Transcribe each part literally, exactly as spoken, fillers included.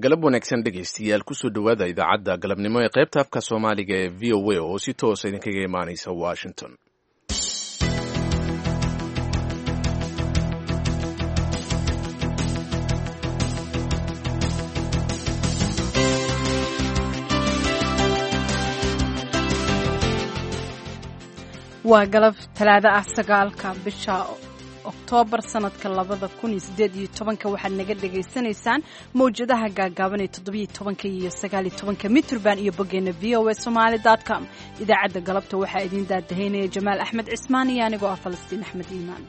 galab wanaagsan dhegaystayaal kusoo dhowaada idaacadda galabnimo ee qaybta afka soomaaliga ee v o a oo si toosa idinkaga imaanaysa washington. waa galab talaado ah sagaalka bisha oktoobar sanadka labada kun iyo sideed iyo tobanka waxaad naga dhagaysanaysaan mawjadaha gaagaaban ee toddobiyo tobanka iyo sagaaliyo tobanka mitrban iyo boggeena v o a somaali dot com. idaacadda galabta waxaa idiin daadahaynaya jamaal axmed cismaan iyo anigoo ah falastiin axmed iimaan.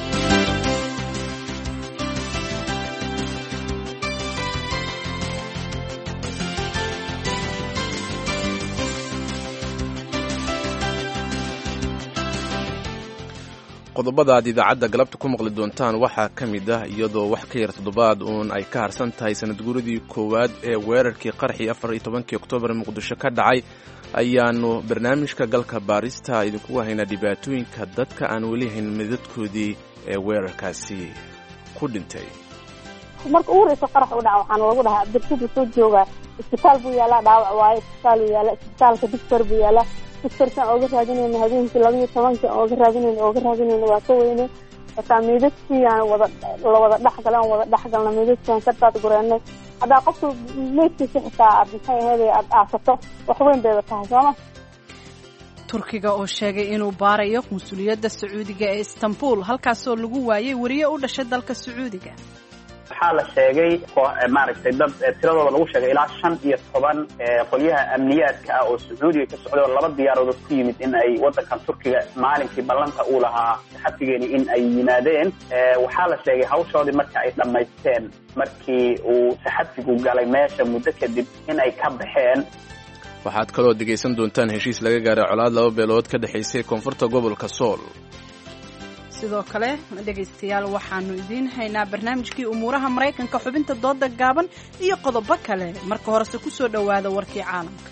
qodobada aad idaacadda galabta ku maqli doontaan waxaa ka mid ah iyadoo wax ka yar toddobaad uun ay ka harsan tahay sanadguuradii koowaad ee weerarkii qarxii afar iyo tobankii oktoobar muqdisho ka dhacay ayaanu barnaamijka galka baarista idinkugu haynaa dhibaatooyinka dadka aan weli hayn midadkoodii ee weerarkaasi ku dhintay. marka ugu horeysa qarax u dhaca waxaan lagu dhahaa abdirsidu soo jooga isbitaal buu yaalaa dhaawac waaye isbitaal uu yaala isbitaalka doctor buu yaalaa doctorkan ooga raadinayna habeenkii labiyo tobanka ooga raadinayna ooga raadinayna waa ka weyne hataa meydadkii aan wada la wada dhexgala aan wada dhexgalna meydadkaan ka taad gureennay haddaa qofka meydkiisa xitaa aad maxay ahayd aad aasato wax weyn bayba tahay sooma. turkiga oo sheegay inuu baarayo qunsuliyadda sacuudiga ee istanbul halkaasoo lagu waayay wariye u dhashay dalka sacuudiga. waxaa la sheegay maaragtay dad tiradooda lagu sheegay ilaa shan iyo toban qolyaha amniyaadka ah oo sacuudiga ka socday oo laba diyaarood ku yimid in ay wadankan turkiga maalinkii ballanta uu lahaa saxafigeeni in ay yimaadeen. waxaa la sheegay hawshoodii marka ay dhammaysteen markii uu saxafigu galay meesha muddo kadib in ay ka baxeen. waxaad kaloo dhegaysan doontaan heshiis laga gaaray colaad laba beelood ka dhexaysay koonfurta gobolka sool. sidoo kale dhegaystayaal waxaanu idiin haynaa barnaamijkii umuuraha maraykanka xubinta dooda gaaban iyo qodobo kale. marka horese ku soo dhowaada warkii caalamka.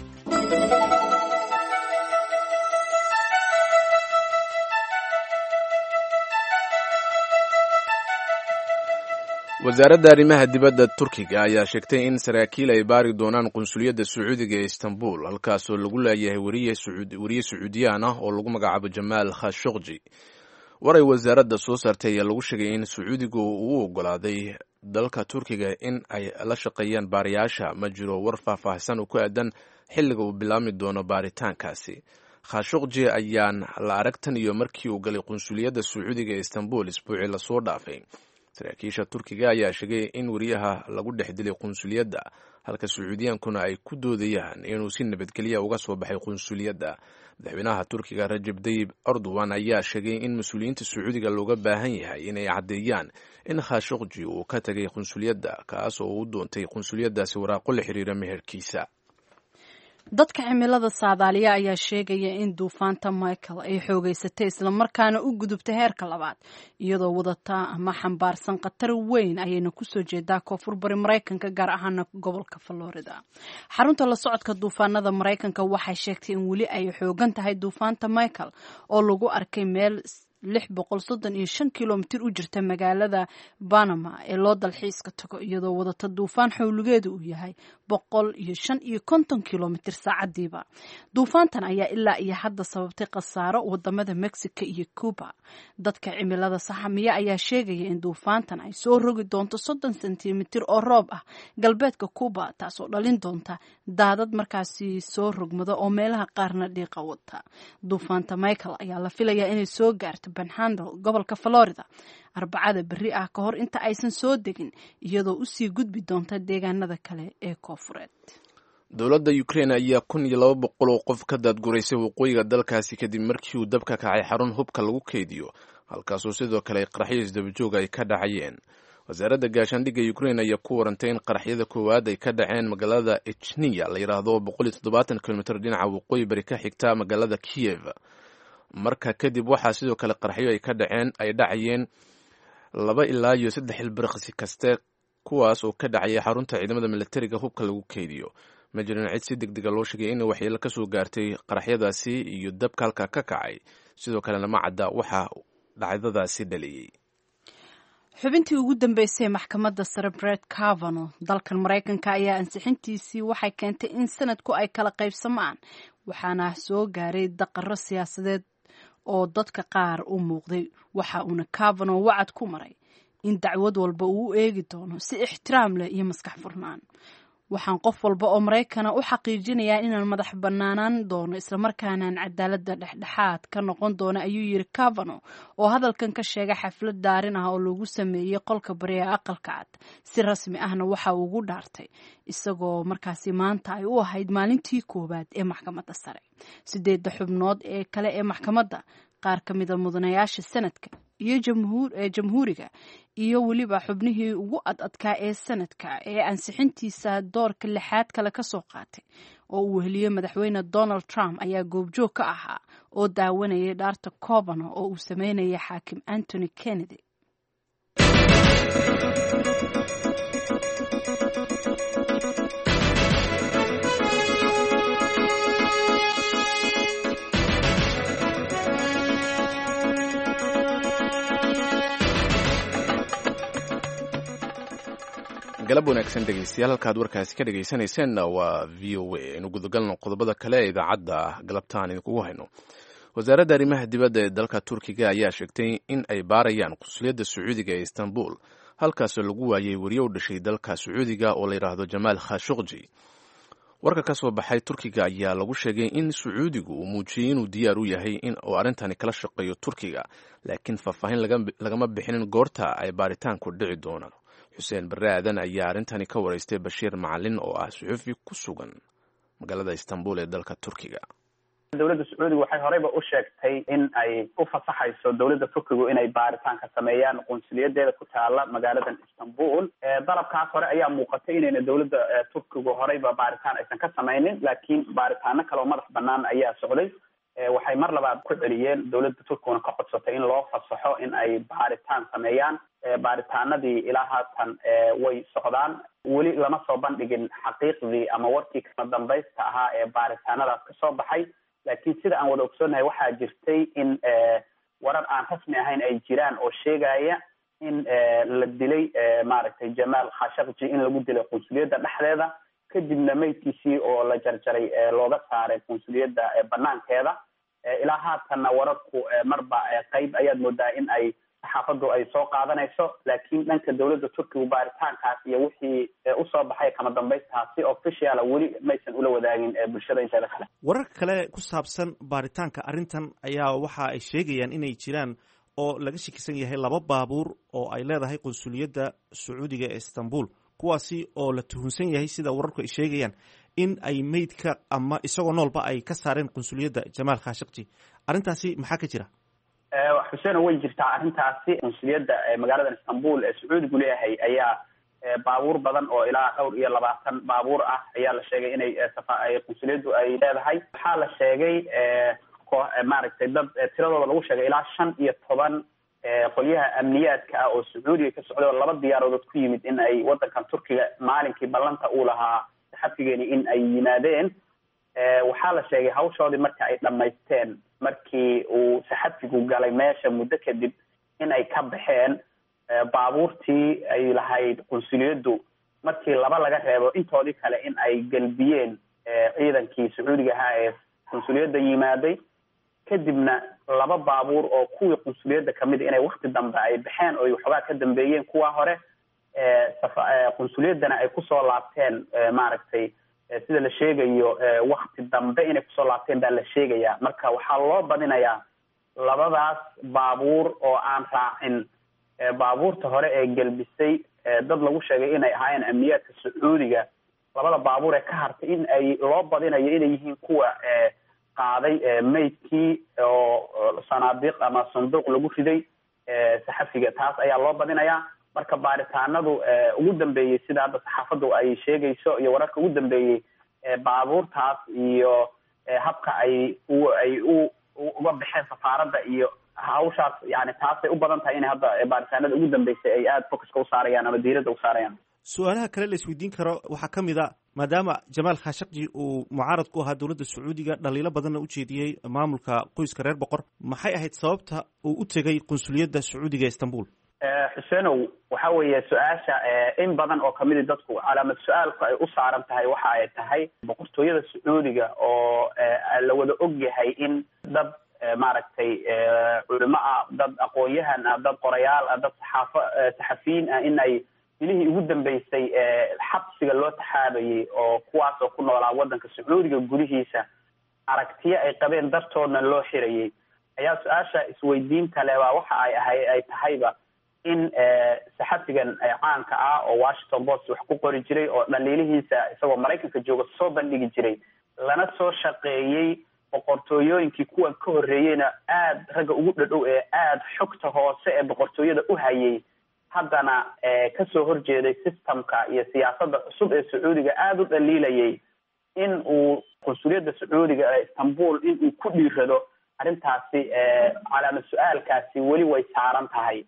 wasaaradda arrimaha dibadda turkiga ayaa sheegtay in saraakiil ay baari doonaan qunsuliyadda sacuudiga ee istanbul halkaasoo lagu leeyahay wariye sacuudiyaan ah oo lagu magacaabo jamaal khashogji. war ay wasaaradda soo saartay ayaa lagu sheegay in sacuudigu uu oggolaaday dalka turkiga in ay la shaqeeyaan baarayaasha. ma jiro war faahfaahsan oo ku aadan xilliga uu bilaabmi doono baaritaankaasi. khashogji ayaan la arag tan iyo markii uu galay qunsuliyadda sacuudiga ee istanbul isbuucii lasoo dhaafay. saraakiisha turkiga ayaa sheegay in wariyaha lagu dhex dilay qunsuliyadda halka sacuudiyaankuna ay ku doodayaan inuu si nabadgelya uga soo baxay qunsuliyadda. madaxweynaha turkiga rajab tayyib erdogan ayaa sheegay in mas-uuliyiinta sacuudiga looga baahan yahay inay caddeeyaan in khashogji uu ka tagay qunsuliyadda kaas oo uu doontay qunsuliyaddaasi waraaqo la xiriira meherkiisa. dadka cimilada saadaaliya ayaa sheegaya in duufaanta michael ay xoogeysatay islamarkaana u gudubtay heerka labaad iyadoo wadata ama xambaarsan khatar weyn ayayna kusoo jeedaa koonfur bari maraykanka gaar ahaana gobolka florida. xarunta la socodka duufaanada maraykanka waxay sheegtay in weli ay xoogan tahay duufaanta michael oo lagu arkay meel lix boqol soddon iyo shan kilomitir u jirta magaalada Panama ee loo dalxiiska tago iyadoo wadata duufaan xawligeedu uu yahay boqol iyo shan iyo konton kilomitir saacadiiba. duufaantan ayaa ilaa iyo hadda sababtay khasaaro wadamada Mexico iyo Cuba. dadka cimilada saxamiya ayaa sheegaya in duufaantan ay soo rogi doonto soddon sentimitir oo roob ah galbeedka Cuba taasoo dhalin doonta daadad markaasi soo rogmada oo meelaha qaarna dhiiqa wata. duufaanta Michael ayaa la filayaa inay soo gaarto Panhandle gobolka Florida arbacada berri ah ka hor inta aysan soo degin iyadoo u sii gudbi doonta deegaanada kale ee koonfureed. dowladda Ukraine ayaa kun iyo laba boqol oo qof ka daadguraysay waqooyiga dalkaasi kadib markii uu dabka kacay xarun hubka lagu keydiyo halkaasoo sidoo kale qaraxyo isdabajooga ay ka dhacayeen. wasaaradda gaashaandhigga Ukraine ayaa ku warantay in qaraxyada koowaad ay ka dhaceen magaalada Echnia la yiraahdo boqol iyo toddobaatan kilomitir dhinaca waqooyi bari ka xigta magaalada Kiev. marka kadib waxaa sidoo kale qaraxyo ay ka dhaceen ay dhacayeen laba ilaa iyo saddex ilbiriqsi kaste kuwaas oo ka dhacaya xarunta ciidamada militariga hubka lagu keydiyo. ma jirin cid si degdega loo sheegay in waxyeelo ka soo gaartay qaraxyadaasi iyo dabka halka ka kacay. sidoo kalena ma cadda waxa dhacdadaasi dhaliyey. xubintii ugu dambeysay maxkamadda sare Brett Kavanaugh dalkan Mareykanka ayaa ansixintiisii waxay keentay in sanadku ay kala qaybsamaan waxaana soo gaaray daqaro siyaasadeed oo dadka qaar u muuqday waxa uuna Kavanaugh wacad ku maray in dacwad walba uu u eegi doono si ixtiraam leh iyo maskax furnaan waxaan qof walba oo Mareykana u xaqiijinayaa inaan madax bannaanaan doono isla markaana aan cadaaladda dhexdhexaad ka noqon doono ayuu yiri Kavanaugh oo hadalkan ka sheegay xaflad daarin ah oo lagu sameeyay qolka bari ee aqalka cad si rasmi ahna waxa uu ugu dhaartay isagoo markaasi maanta ay u ahayd maalintii koowaad ee maxkamadda sare sideedda xubnood ee kale ee maxkamadda qaar ka mid ah mudanayaasha sanadka iyo jamhuur ee jamhuuriga iyo waliba xubnihii ugu adadkaa ee sanadka ee ansixintiisa doorka lixaad kale ka soo qaatay oo uu heliyay madaxweyne Donald Trump ayaa goobjoog ka ahaa oo daawanayay dhaarta Kavanaugh oo uu sameynayay xaakim Anthony Kennedy. galab wanaagsan dhegeystayaal halkaad warkaasi ka dhegeysaneyseen waa v o a aynu gudagalno qodobada kale ee idaacadda galabtaan idinkugu hayno wasaaradda arrimaha dibadda ee dalka turkiga ayaa sheegtay in ay baarayaan qunsuliyadda sacuudiga ee istanbul halkaasoo lagu waayey wariye u dhashay dalka sacuudiga oo la yidhaahdo jamaal khashogji warka ka soo baxay turkiga ayaa lagu sheegay in sacuudigu uu muujiyey inuu diyaar u yahay in uu arrintani kala shaqeeyo turkiga laakiin faahfaahin lagama bixinin goorta ay baaritaanku dhici doonaan xuseen barre aadan ayaa arrintani ka waraystay bashiir macalin oo ah suxufi ku sugan magaalada istanbul ee dalka turkiga. dowladda sacuudiga waxay horeyba u sheegtay in ay u fasaxayso dowladda turkigu inay baaritaan ka sameeyaan qunsuliyadeeda ku taala magaaladan istanbul dalabkaas hore ayaa muuqatay inayna dowladda turkigu horeyba baaritaan aysan ka sameynin laakiin baaritaano kale oo madax banaan ayaa socday waxay mar labaad ku celiyeen dowladda turkiguna ka codsatay in loo fasaxo in ay baaritaan sameeyaan baaritaanadii ilaa haatan way socdaan weli lama soo bandhigin xaqiiqdii ama warkii kama dambaysta ahaa ee baaritaanadaas ka soo baxay laakiin sida aan wada ogsoonahay waxaa jirtay in warar aan rasmi ahayn ay jiraan oo sheegaya in la dilay maaragtay jamaal khashogji in lagu dilay qunsuliyadda dhexdeeda kadibna meydkiisii oo la jarjaray looga saaray qunsuliyadda banaankeeda ilaa haatanna wararku marba qayb ayaad moodaa in ay saxaafaddu ay soo qaadanayso laakiin dhanka dowladda turkigu baaritaankaas iyo wixii usoo baxay kama dambaystaasi officiala weli maysan ula wadaagin bulshada inteeda kale. wararka kale ku saabsan baaritaanka arrintan ayaa waxa ay sheegayaan inay jiraan oo laga shakisan yahay laba baabuur oo ay leedahay qunsuliyadda sacuudiga ee istanbul kuwaasi oo la tuhunsan yahay sida wararku ay sheegayaan in ay meydka ama isagoo noolba ay ka saareen qunsuliyadda jamaal khashogji arrintaasi maxaa ka jira? xuseen way jirtaa arrintaasi qunsuliyadda magaalada istanbul ee sacuudigu leeyahay ayaa baabuur badan oo ilaa dhowr iyo labaatan baabuur ah ayaa la sheegay inay qunsuliyaddu ay leedahay waxaa la sheegay maaragtay dad tiradooda lagu sheegay ilaa shan iyo toban qolyaha amniyaadka ah oo sacuudiga ka socday oo laba diyaarood ku yimid in ay wadankan turkiga maalinkii ballanta uu lahaa saxafigeeni in ay yimaadeen waxaa la sheegay hawshoodii marka ay dhamaysteen markii uu saxafigu galay meesha muddo kadib in ay ka baxeen baabuurtii ay lahayd qunsuliyaddu markii laba laga reebo intoodii kale in ay galbiyeen ciidankii sacuudiga ahaa ee qunsuliyadda yimaaday kadibna laba baabuur oo kuwii qunsuliyadda kamid inay wakti dambe ay baxeen oo waxoogaa ka dambeeyeen kuwa hore qunsuliyaddana ay kusoo laabteen maaragtay sida la sheegayo wakti dambe inay kusoo laabteen baa la sheegayaa marka waxaa loo badinayaa labadaas baabuur oo aan raacin baabuurta hore ee gelbisay dad lagu sheegay inay ahaayeen amniyaadka sacuudiga labada baabuur ee ka hartay in ay loo badinayo inay yihiin kuwa qaaday meydkii oo sanaadiiq ama sanduuq lagu riday saxafiga taas ayaa loo badinayaa marka baaritaanadu ugu dambeeyey sida hadda saxaafaddu ay sheegayso iyo wararka ugu dambeeyey baabuurtaas iyo habka ay ay u uga baxeen safaaradda iyo hawshaas yani taasay u badan tahay inay hadda baaritaanada ugu dambeysay ay aada focuska u saarayaan ama diiradda u saarayaan. su-aalaha kale la isweydiin karo waxaa ka mid a maadaama jamaal khashogji uu mucaarad ku ahaa dowladda sacuudiga dhaliilo badanna u jeediyey maamulka qoyska reer boqor maxay ahayd sababta uu u tegay qunsuliyadda sacuudiga ee istanbul? xuseenow waxa weeye su-aasha in badan oo kamidi dadku calaamad su-aalku ay u saaran tahay waxa ay tahay boqortooyada sacuudiga oo la wada ogyahay in dad maaragtay culimo ah, dad aqoon-yahan ah, dad qorayaal ah, dad saxaafo saxafiyiin ah in ay bilihii ugu dambeysay xabsiga loo taxaabayay oo kuwaas oo ku noolaa waddanka sacuudiga gudihiisa aragtiyo ay qabeen dartoodna loo xirayay ayaa su-aasha isweydiinta leh baa waxa ay ahay ay tahayba in saxafigan caanka ah oo Washington Post wax ku qori jiray oo dhaliilihiisa isagoo Mareykanka jooga soo bandhigi jiray lana soo shaqeeyay boqortooyooyinkii kuwa ka horeeyayna aad ragga ugu dhadhow ee aad xogta hoose ee boqortooyada u hayay haddana ka soo horjeeday systemka iyo siyaasadda cusub ee Sacuudiga aad u dhaliilayay in uu qunsuliyadda Sacuudiga ee Istanbul in uu ku dhiirado arrintaasi calaamad su-aalkaasi weli way saaran tahay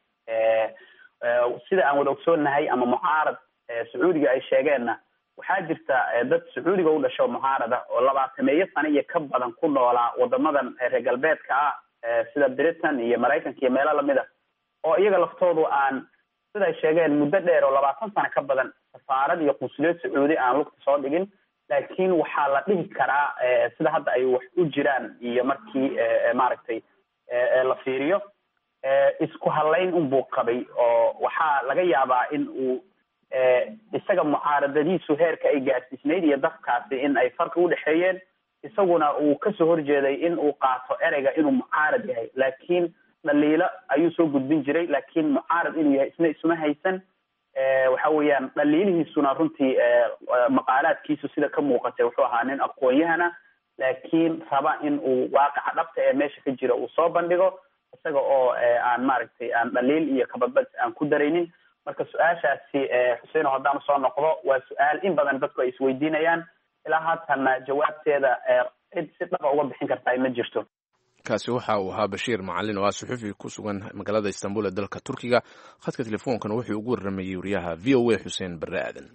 sida aan wada ogsoonahay ama mucaarad sacuudiga ay sheegeenna waxaa jirta dad sacuudiga u dhasho mucaarada oo labaatameeyo sano iyo ka badan ku noolaa wadamadan reer galbeedka ah sida Britain iyo Mareykanka iyo meelo lamid ah oo iyaga laftoodu aan sida ay sheegeen muddo dheer oo labaatan sano ka badan safaarad iyo qunsuliyad sacuudi aan lugta soo dhigin laakiin waxaa la dhihi karaa sida hadda ay wax u jiraan iyo markii maaragtay la fiiriyo isku halayn un buu qabay oo waxaa laga yaabaa in uu isaga mucaaradadiisu heerka ay gaarsiisnayd iyo dafkaasi in ay farqi u dhexeeyeen isaguna uu kasoo horjeeday in uu qaato ereyga inuu mucaarad yahay laakiin dhaliilo ayuu soo gudbin jiray laakiin mucaarad inuu yahay isna isma haysan waxa weeyaan dhaliilihiisuna runtii maqaalaadkiisu sida ka muuqatay wuxuu ahaa nin aqoon-yahana laakiin raba in uu waaqaca dhabta ee meesha ka jira uu soo bandhigo isaga oo aan maaragtay aan dhaliil iyo kabadbad aan ku daraynin marka su-aashaasi xuseen haddaan soo noqdo waa su-aal in badan dadku ay isweydiinayaan ilaa haatana jawaabteeda cid si dhaba uga bixin kartaa ma jirto. kaasi waxa uu ahaa Bashiir Macalin oo ah suxufi ku sugan magaalada Istanbul ee dalka Turkiga khadka telefoonkan wuxuu ugu waramayay wariyaha V O A Xuseen Barre Aadan.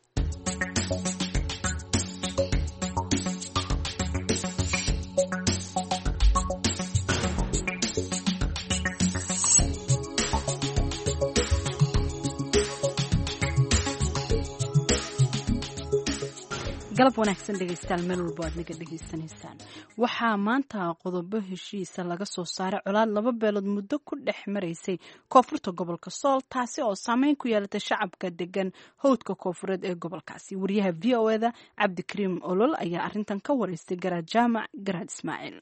galab wanaagsan dhegeystayaal meel walba aad naga dhegeysanaysaan waxaa maanta qodobo heshiisa laga soo saaray colaad laba beelood muddo ku dhex maraysay koonfurta gobolka Sool taasi oo saameyn ku yeelatay shacabka degan howdka koonfureed ee gobolkaasi wariyaha V O A da Cabdikariim Olol ayaa arrintan ka wareystay Garaad Jaamac Garaad Ismaaciil.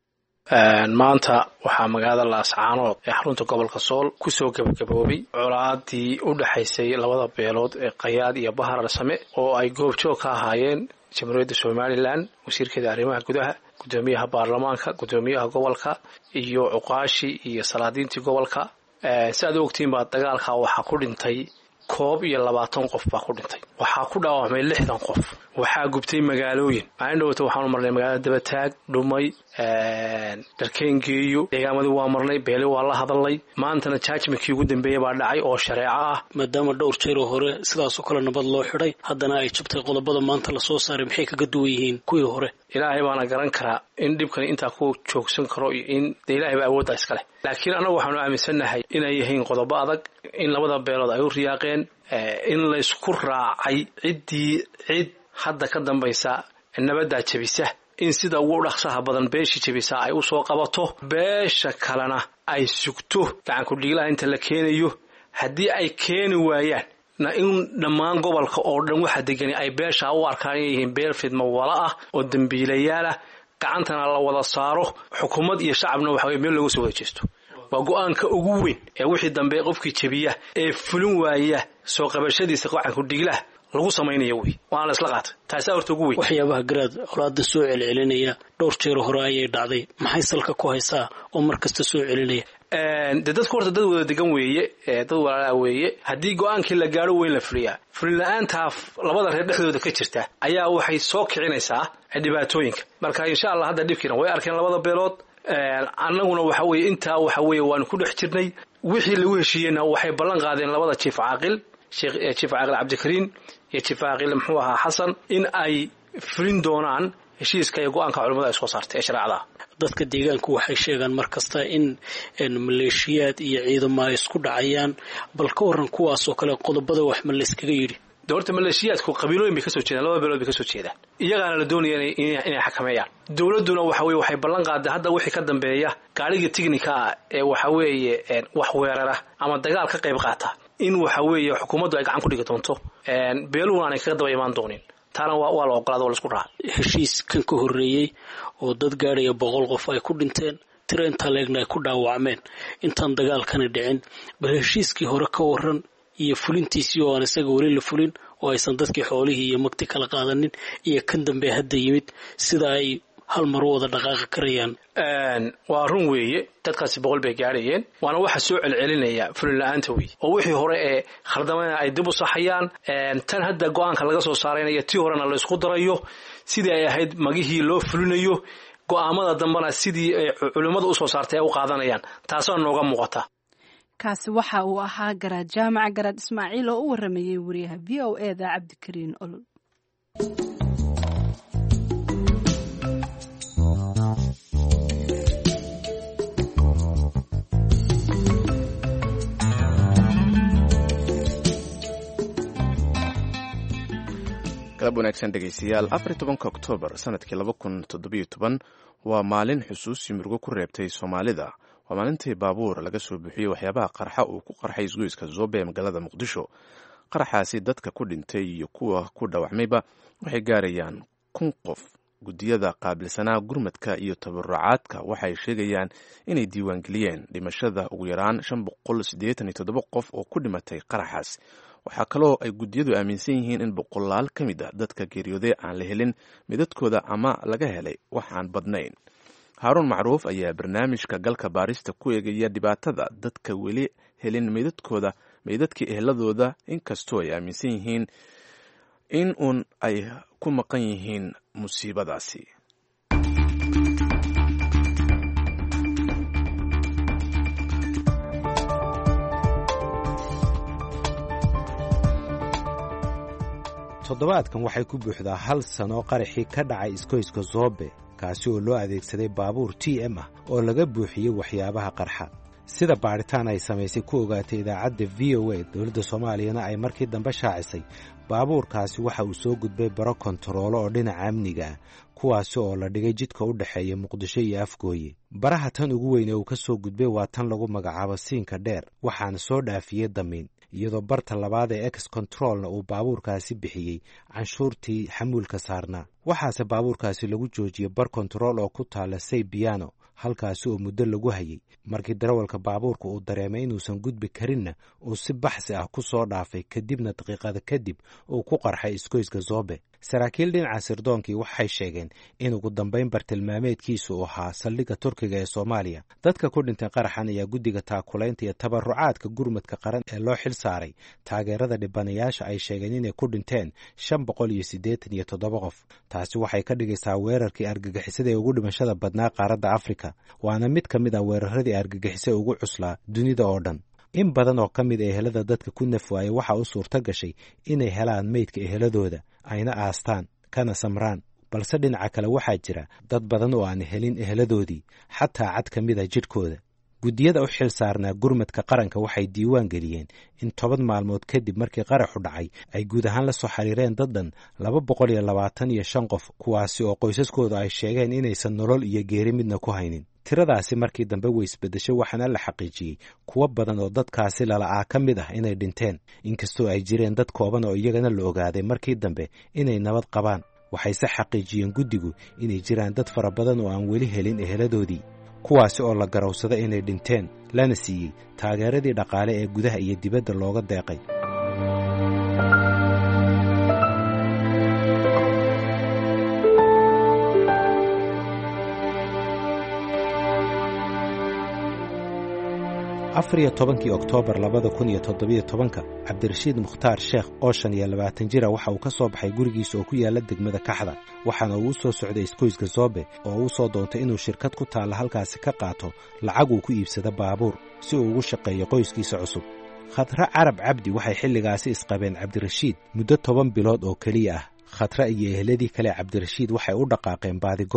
maanta waxaa magaalada Laascaanood ee xarunta gobolka Sool kusoo gabagaboobay colaadii u dhaxaysay labada beelood ee Qayaad iyo Bahar Same oo ay goobjoog ka ahaayeen Jamhuuriyadda Somaliland wasiirkeeda arrimaha gudaha gudoomiyaha baarlamaanka gudoomiyaha gobolka iyo cuqaashi iyo salaadiintii gobolka sidaad ogtiin baa dagaalka waxaa ku dhintay koob iyo labaatan qof baa ku dhintay waxaa ku dhaawacmay lixdan qof waxaa gubtay magaalooyin maalin dhawata waxaanu marnay magaalada Dabataag Dhumay Darkeengeeyo deegaamadii waa marnay beele waa la hadalnay maantana judgmentkii ugu dambeeyay baa dhacay oo shareeco ah maadaama dhowr jeer hore sidaas oo kale nabad loo xidhay haddana ay jabtay qodobada maanta la soo saaray maxay kaga duwan yihiin kuwii hore ilaahay baana garan karaa in dhibkan intaa ku joogsan karo iyo in ilaahay baa awoodda iska leh laakiin anagu waxaanu aaminsanahay inay yihiin qodobo adag in labada beelood ay u riyaaqeen in la isku raacay ciddii cid hadda ka dambaysa nabadda jabisa in sida ugu dhaqsaha badan beeshi jabisa ay u soo qabato beesha kalena ay sugto gacan ku dhiiglaha inta la keenayo haddii ay keeni waayaan na in dhammaan gobolka oo dhan waxa degan ay beesha u arkaan yihiin beel fidma wala ah oo dambiilayaal ah gacantana la wada saaro xukuumad iyo shacabna waxa meel lagu soo wada jeesto waa go'aanka ugu weyn ee wixii dambe qofkii jabiya ee fulin waaya soo qabashadiisa gacan ku dhiiglaha lagu samaynayo way waana isla qaatay taasi horta ugu weyn waxyaabaha garaad colaadda soo celcelinaya dhowr jeer hore ayay dhacday maxay salka ku haysaa oo mar kasta soo celinaya een dadku horta dad wada degan weeye ee dad walaal weeye haddii go'aankii la gaaro weyn la fuliyaa fulin la'aanta labada reer dhexdooda ka jirta ayaa waxay soo kicinaysaa dhibaatooyinka marka insha Allah hadda dhibkiina way arkeen labada beelood annaguna waxa weeye intaa waxa weeye waan ku dhex jirnay wixii lagu heshiiyeyna waxay ballan qaadeen labada chief caaqil sheekh chief caaqil Cabdikariin iyo chief caaqil muxuu ahaa Xasan in ay fulin doonaan heshiiska iyo go'aanka culimada ay soo saartay ee sharciga dadka deegaanku waxay sheegaan mar kasta in maleeshiyaad iyo ciidamo ay isku dhacayaan bal ka waran kuwaasoo kale qodobada wax ma layskaga yidhi horta maleeshiyaadku qabiilooyin bay ka soo jeedaan laba beelood bay ka soo jeedaan iyagaana la doonaya inay xakameeyaan dowladduna waxa weye waxay ballan qaaday hadda wixii ka dambeeya gaadhiga tignika ah ee waxa weeye wax weerara ama dagaal ka qayb qaata in waxa weeye xukuumaddu ay gacan ku dhigi doonto beeluhuna aanay kaga daba imaan doonin taana waa la ogolaada oo la isku raacay heshiis kan ka horreeyey oo dad gaadhaya boqol qof ay ku dhinteen tiro intaa leegna ay ku dhaawacmeen intaan dagaalkana dhicin bal heshiiskii hore ka waran iyo fulintiisii oo aan isaga weli la fulin oo aysan dadkii xoolihii iyo magti kala qaadanin iyo kan dambe hadda yimid sida ay hal mar wada dhaqaaqi karayaan waa run weeye dadkaasi boqol bay gaadhayeen waana waxa soo celcelinaya fulin la-aanta wey oo wixii hore ee khaldamana ay dib u saxayaan tan hadda go-aanka laga soo saaraynayo tii horena la isku darayo sidii ay ahayd magihii loo fulinayo go-aamada dambena sidii ay culimmadu usoo saartay ay u qaadanayaan taasoo nooga muuqata kaasi waxa uu ahaa garaad jaamaca garaad ismaaciil oo u waramayey wariyaha v o e da cabdikariin olol galab wanaagsan dhegaystayaal afar iyo tobanka oktoobar sanadkii laba kun toddobiyo toban waa maalin xusuusi murugo ku reebtay soomaalida waa maalintii baabuur laga soo buuxiyey waxyaabaha qarxa uu ku qarxay isgoyska Zobe ee magaalada Muqdisho qaraxaasi dadka ku dhintay iyo kuwa ku dhaawacmayba waxay gaarayaan kun qof gudiyada qaabilsanaa gurmadka iyo tabarucaadka waxay sheegayaan inay diiwaangeliyeen dhimashada ugu yaraan shan boqol siddeetan iyo toddoba qof oo ku dhimatay qaraxaas waxaa kaloo ay gudiyadu aaminsan yihiin in boqolaal ka mid ah dadka geeriyooday aan la helin midadkooda ama laga helay wax aan badnayn haaruun macruuf ayaa barnaamijka galka baarista ku eegaya dhibaatada dadka weli helin meydadkooda meydadkii ehladooda inkastoo ay aaminsan yihiin in uun ay ku maqan yihiin musiibadaasi toddobaadkan waxay ku buuxdaa hal sano qaraxii ka dhacay iskoyska Zobe kaasi oo loo adeegsaday baabuur T M ah oo laga buuxiyey waxyaabaha qarxa sida baaritaan ay samaysay ku ogaatay idaacadda V O A dowladda Soomaaliyana ay markii dambe shaacisay baabuurkaasi waxa uu soo gudbay baro kontaroolo oo dhinaca amniga ah kuwaasi oo la dhigay jidka u dhaxeeya Muqdisho iyo Afgooye baraha tan ugu weyn ee uu ka soo gudbay waa tan lagu magacaabo siinka dheer waxaana soo dhaafiyey damiin iyadoo barta labaad ee ex controlna uu baabuurkaasi bixiyey canshuurtii xamuulka saarnaa waxaase baabuurkaasi lagu joojiyey bar control oo ku taala Say Piano halkaasi oo muddo lagu hayay markii darawalka baabuurka uu dareemay inuusan gudbi karinna uu si baxsi ah ku soo dhaafay kadibna daqiiqada kadib uu ku qarxay iskoyska Zobe saraakiil dhinaca sirdoonkii waxay sheegeen in ugu dambayn bartilmaameedkiisu uu ahaa saldhigga Turkiga ee Soomaaliya dadka ku dhintay qaraxan ayaa guddiga taakulaynta iyo tabarucaadka gurmadka qaran ee loo xil saaray taageerada dhibanayaasha ay sheegeen inay ku dhinteen shan boqol iyo siddeetan iyo toddoba qof taasi waxay ka dhigaysaa weerarkii argagixisada ee ugu dhimashada badnaa qaaradda Afrika waana mid ka mid ah weeraradii argagixisada ugu cuslaa dunida oo dhan in badan oo ka mid ah ehelada dadka ku nafwaayay waxa uu suurto gashay inay helaan meydka eheladooda ayna aastaan kana samraan balse dhinaca kale waxaa jira dad badan oo aan helin eheladoodii xataa cad ka mid ah jidhkooda guddiyada u xil saarnaa gurmadka qaranka waxay diiwaan geliyeen in toban maalmood kadib markii qaraxu dhacay ay guud ahaan la soo xiriireen dad dhan laba boqol iyo labaatan iyo shan qof kuwaasi oo qoysaskooda ay sheegeen inaysan nolol iyo geeri midna ku haynin tiradaasi markii dambe way isbedeshay waxaana la xaqiijiyey kuwo badan oo dadkaasi lala'aa ka mid ah inay dhinteen inkastoo ay jireen dad kooban oo iyagana la ogaaday markii dambe inay nabad qabaan waxayse xaqiijiyeen guddigu inay jiraan dad fara badan oo aan weli helin eheladoodii kuwaasi oo la garowsada inay dhinteen lana siiyey taageeradii dhaqaale ee gudaha iyo dibadda looga deeqay afar iyo tobankii oktoobar labada kun iyo toddobiyo tobanka cabdirashiid mukhtaar sheekh oo shan iyo labaatan jira waxa uu ka soo baxay gurigiisa oo ku yaala degmada Kaxda waxaana uu soo socday iskoyska Zobe oo uu soo doontay inuu shirkad ku taala halkaasi ka qaato lacag uu ku iibsado baabuur si uu ugu shaqeeyo qoyskiisa cusub Khadra Carab Cabdi waxay xilligaasi isqabeen Cabdirashiid muddo toban bilood oo kaliya ah Khadra iyo ehladii kale Cabdirashiid waxay u dhaqaaqeen baadi goob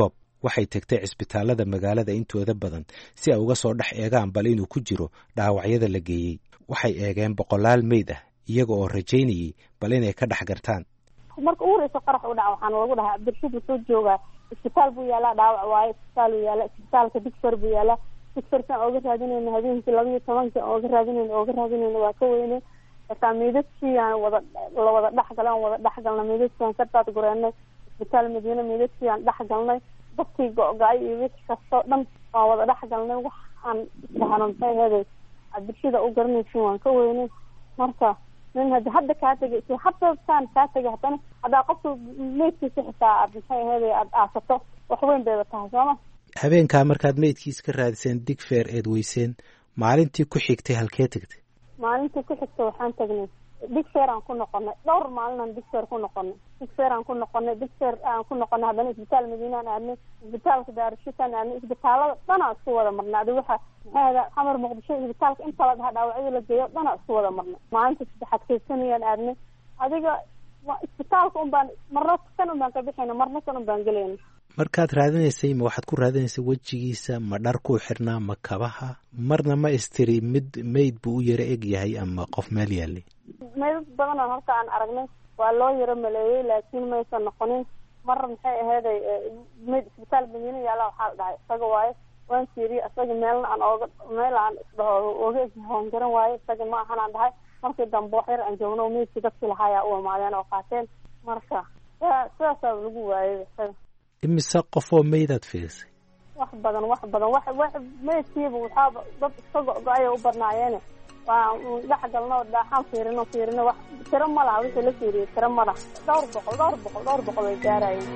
waxay tegtay cisbitaalada magaalada intooda badan si ay uga soo dhex eegaan bal inuu ku jiro dhaawacyada la geeyey. waxay eegeen boqolaal meyd ah iyaga oo rajaynayay bal inay ka dhex gartaan. marka ugu horeysa qarax u dhaca waxaan lagu dhahaa Cabdirashiid soo jooga isbitaal buu yaalaa dhaawac waaye isbitaal uu yaalaa isbitaalka Digfar buu yaalaa Digfarsan oo ga raadinayna habeenkii laba iyo tobanka oo ga raadinayna oo ga raadinayna waa ka weynay meydadkii aan wada la wada dhaxgalan wada dhaxgalna meydadkan ka taad gureennay isbitaal Madiina meydadkii aan dhaxgalnay dadkii go'gaay iyo wixii kasta dhan waa wada dhaxgalnay wax aan sahanantay heeday Cabdirashiid u garanaysan waan ka weynay marka nin hadda hadda ka tagay si hadda san ka tagay hadana hada qofku meydkiisa xitaa aad maxay heeday aad aasato wax weyn bay tahay sooma. habeenkaa markaad meydkiisa ka raadiseen Digfeer eed weyseen maalintii ku xigtay halkee tagtay? maalintii ku xigtay waxaan tagnay Digfeer aan ku noqonay dhowr maalin aan Digfeer ku noqonay Digfeer aan ku noqonay Digfeer aan ku noqonay hadana isbitaal Madiina aan aadnay isbitaalka Daarashiid aan aadnay isbitaalada dhan isku wada marnaa waxa hada xamar Muqdisho isbitaalka inta la dhaawacyada la geeyo dhan isku wada marnaa maalintii saddexaad keesanayaan aadnay adiga isbitaalka un baan marna kan un baan ka bixinay marna kan un baan galeynay. markaad raadinaysay ma waxaad ku raadinaysay wejigiisa ma dhar ku xirnaa ma kabaha marna ma istiri mid meyd buu u yara eg yahay ama qof meel yaalay? meyd badan oo halka aan aragnay waa loo yara maleeyay laakiin ma aysan noqonin mar maxay ahayd meyd isbitaal Madiina yaala waxa la dhahay isaga waaye waan fiiriyay isaga meelna aan ooga meel aan isdhaho ooga hoon garan waaye isaga ma ahan aan dhahay markii dambe wax yar aan joogno meydkii dadkii lahaaya u imaadeen oo qaateen marka sidaas lagu waayay isaga. imise qof oo meydaad fiirsay? wax badan wax badan wax wax meydkiiba waxaa dad iska go'go'ay u barnaayeen waa dhaxgalno dhaxan fiirino fiirino wax tiro ma laha wixii la fiiriyay tiro ma laha dhowr boqol dhowr boqol dhowr boqol ay gaarayeen.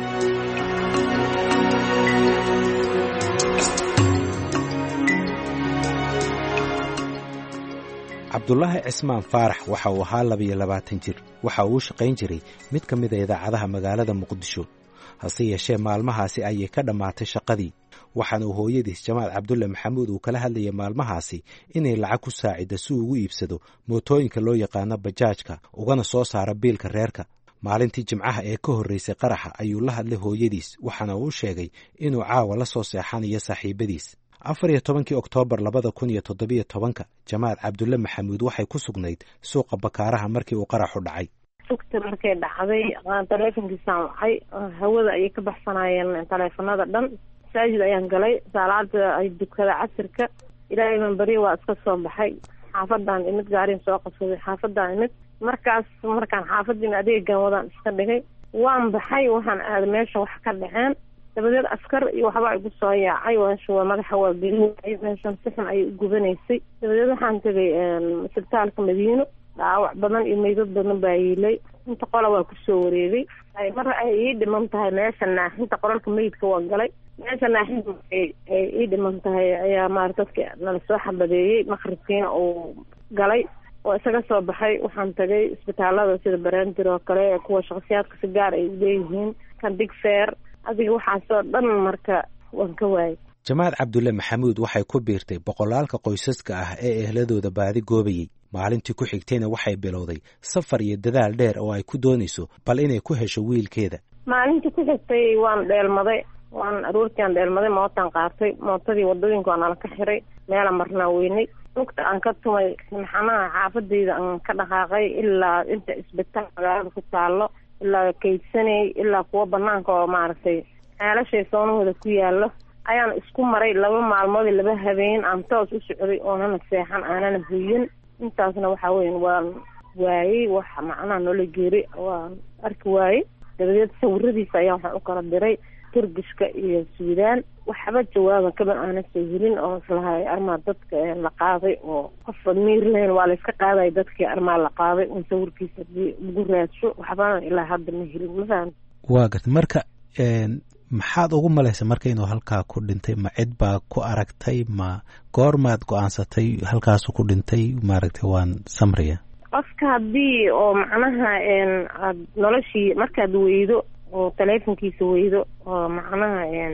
cabdulaahi cismaan faarax waxa uu ahaa laba iyo labaatan jir waxa uu u shaqayn jiray mid ka mid a idaacadaha magaalada muqdisho hase yeeshee maalmahaasi ayay ka dhammaatay shaqadii waxaana uu hooyadiis jamaal cabdulle maxamuud uu kala hadlayay maalmahaasi inay lacag ku saacidda si uu ugu iibsado mootooyinka loo yaqaano bajaajka ugana soo saara biilka reerka. maalintii jimcaha ee ka horraysay qaraxa ayuu la hadlay hooyadiis waxaana uu sheegay inuu caawa la soo seexanayo saaxiibadiis. afar iyo tobankii oktoobar labada kun iyo toddobiyo tobanka jamaal cabdulle maxamuud waxay ku sugnayd suuqa bakaaraha markii uu qaraxu dhacay. sugta markay dhacday taleefonkiisaan wacay hawada ayay ka baxsanayeen taleefanada dhan masaajid ayaan galay salaada ay dukada casirka ilaahay baan bariyo waa iska soo baxay xaafadaan imid gaarin soo qabsaday xaafadaan imid markaas markaan xaafadiin adeegan wadaan iska dhigay waan baxay waxaan aaday meesha wax ka dhaceen dabadeed askar iyo waxba igu soo yaacay waa madaxa waa gelinay meeshan si xun ayay u gubanaysay dabadeed waxaan tegay isbitaalka Madiino dhaawac badan iyo meydad badan baa yiilay inta qola waa ku soo wareegay ay mar ay ii dhiman tahay meesha naaxinta qoralka meydka waa galay meesha naaxinta ay ii dhiman tahay ayaa maartadka nala soo xabadeeyay maqribkiina uu galay oo isaga soo baxay waxaan tagay isbitaalada sida Barandir oo kale kuwa shakhsiyaadka si gaar ay u leeyihiin kan Digfeer adiga waxaasoo dhan marka waan ka waayay. jamaal cabdulle maxamuud waxay ku biirtay boqolaalka qoysaska ah ee ehladooda baadi goobayay. maalintii ku xigtayna waxay bilowday safar iyo dadaal dheer oo ay ku doonayso bal inay ku hesho wiilkeeda. maalintii ku xigtay waan dheelmaday waan aroortiaan dheelmaday mootaan qaatay mootadii wadooyinka waan ala ka xiray meela marnaa weynay lugta aan ka tumay maxanaha xaafadayda aan ka dhaqaaqay ilaa inta isbitaal magaalada ku taalo ilaa kaydsanay ilaa kuwa banaanka oo maaragtay ceelashay soonahooda ku yaalo ayaan isku maray laba maalmood laba habeen aan toos u socday oonana seexan aanana huyin intaasna waxa weyn waan waayay wax macnaha nolol geeri waan arki waayay dabadeed sawiradiisa ayaa waxaan u kala diray Turkishka iyo Suudaan waxba jawaab kaba aan soo helin oo islahay arma dadka la qaaday oo qof miir leen waa la iska qaaday dadkii arma la qaaday oo sawirkiisa ugu raadsho waxba ilaa hadda ma helin masan. waa gartay marka een maxaad ugu malaysa marka inuu halkaa ku dhintay ma cid baa ku aragtay ma goormaad go'aansatay halkaas ku dhintay maaragtay waan samriya qofka hadii oo macnaha een noloshii markaad weydo oo taleefankiisa weydo oo macnaha een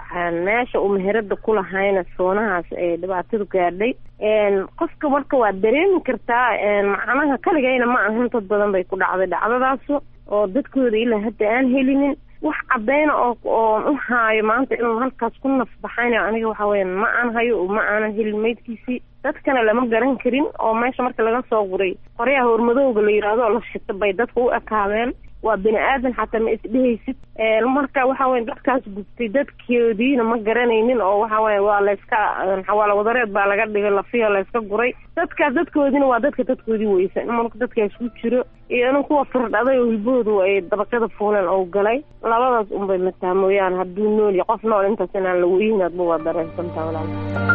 meesha uu meherada ku lahayna soonahaas ee dhibaatada gaadhay een qofka marka waa dareemi kartaa een macnaha kaligayna ma ahan dad badan bay ku dhacday dhacdadaas oo dadkooda ilaa hadda aan helinin wax cadayna oo oo u haayo maanta inuu halkaas ku nafbaxayna aniga waxa weeyaan ma aan hayo ma aanan helin maydkiisii dadkana lama garan karin oo meesha marka laga soo guray qoryaha hormadowga la yiraahdo la shita bay dadku u ekaadeen waa bini aadan xataa ma isdhehaysid marka waxa weeyaan dadkaas gubtay dadkoodiina ma garanaynin oo waxa weeye waa la iska xawaala wadareed baa laga dhigay lafiya la iska guray dadka dadkoodiina waa dadka dadkoodii weysan marka dadkaas ku jiro iyo inuu kuwa firdhaday oo hilboodu ay dabaqada fuulan oo galay labadaas un bay mataamoyaan hadduu nool yahay qof nool intaas inaan la weynin aad buu dareensantaa walaal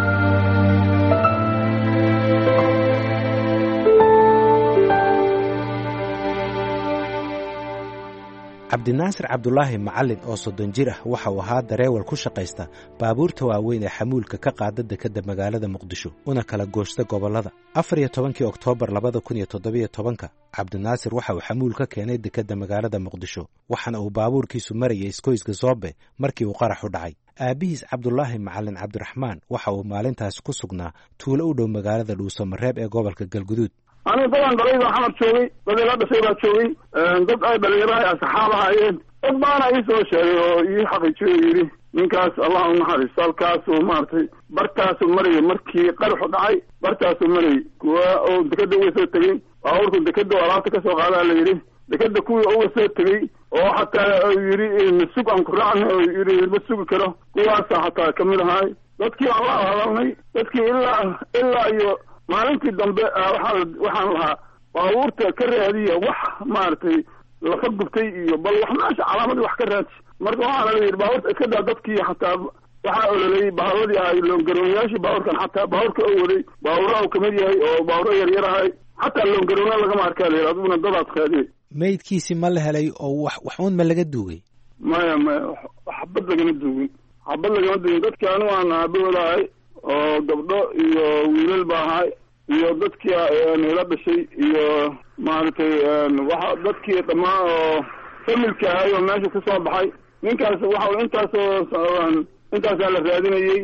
cabdinaasir cabdulaahi macallin oo soddon jir ah waxa uu ahaa dareewal ku shaqaysta baabuurta waaweyn ee xamuulka ka qaada dekedda magaalada muqdisho una kala gooshta gobollada afar iyo tobankii oktoobar labada kun iyo toddobiyo tobanka cabdinaasir waxa uu xamuul ka keenay dekedda magaalada muqdisho waxaana uu baabuurkiisu marayay iskoyska zoobe markii uu qaraxu dhacay aabbihiis cabdulaahi macallin cabdiraxmaan waxa uu maalintaasi ku sugnaa tuulo u dhow magaalada dhuuso mareeb ee gobolka galguduud aniga dadaan dhalay baa xamar joogay dad ila dhashay baa joogay dad ay dhalinyaraha asxaab ahaayeen dad baana ii soo sheegay oo ii xaqiijiyo yidhi ninkaas allah u naxariisto halkaasuu maaragtay bartaasuu marayay markii qaraxu dhacay bartaasuu marayay kuwa oo dekeda uga soo tegey baabuurku dekeda oo alaabta kasoo qaadaa la yidhi dekeda kuwii uga soo tegey oo xataa yidhi masug aan ku raacna oo yidhi ma sugi karo kuwaasa xataa kamid ahaay dadkii aan la hadalnay dadkii ilaa ilaa iyo maalintii dambe waxaan waxaan lahaa baabuurta ka raadiya wax maaragtay lafa gubtay iyo bal wax meesha calaamadii wax ka raadsi marka waxaana la yidhi baabuurta iska daa dadkii xataa waxaa ololayay baaburadii ahay loongaroonyaashii baabuurkan xataa baabuurka oo waday baabuuraha uu kamid yahay oo baabuuro yaryar ahay xataa loongaroona lagama arkaa la yidhi adiguna dadaad raadiyay maydkiisi ma la helay oo wax wax uun ma laga duugay maya maya xabad lagama duugin xabad lagama duugin dadkii anu aan aabahooda ahay oo gabdho iyo wiilal ba ahay iyo dadkii ila dhashay iyo maaragtay waxa dadkii dhammaan oo familka ahay oo meesha ka soo baxay ninkaas waxa intaasoo intaasaa la raadinayey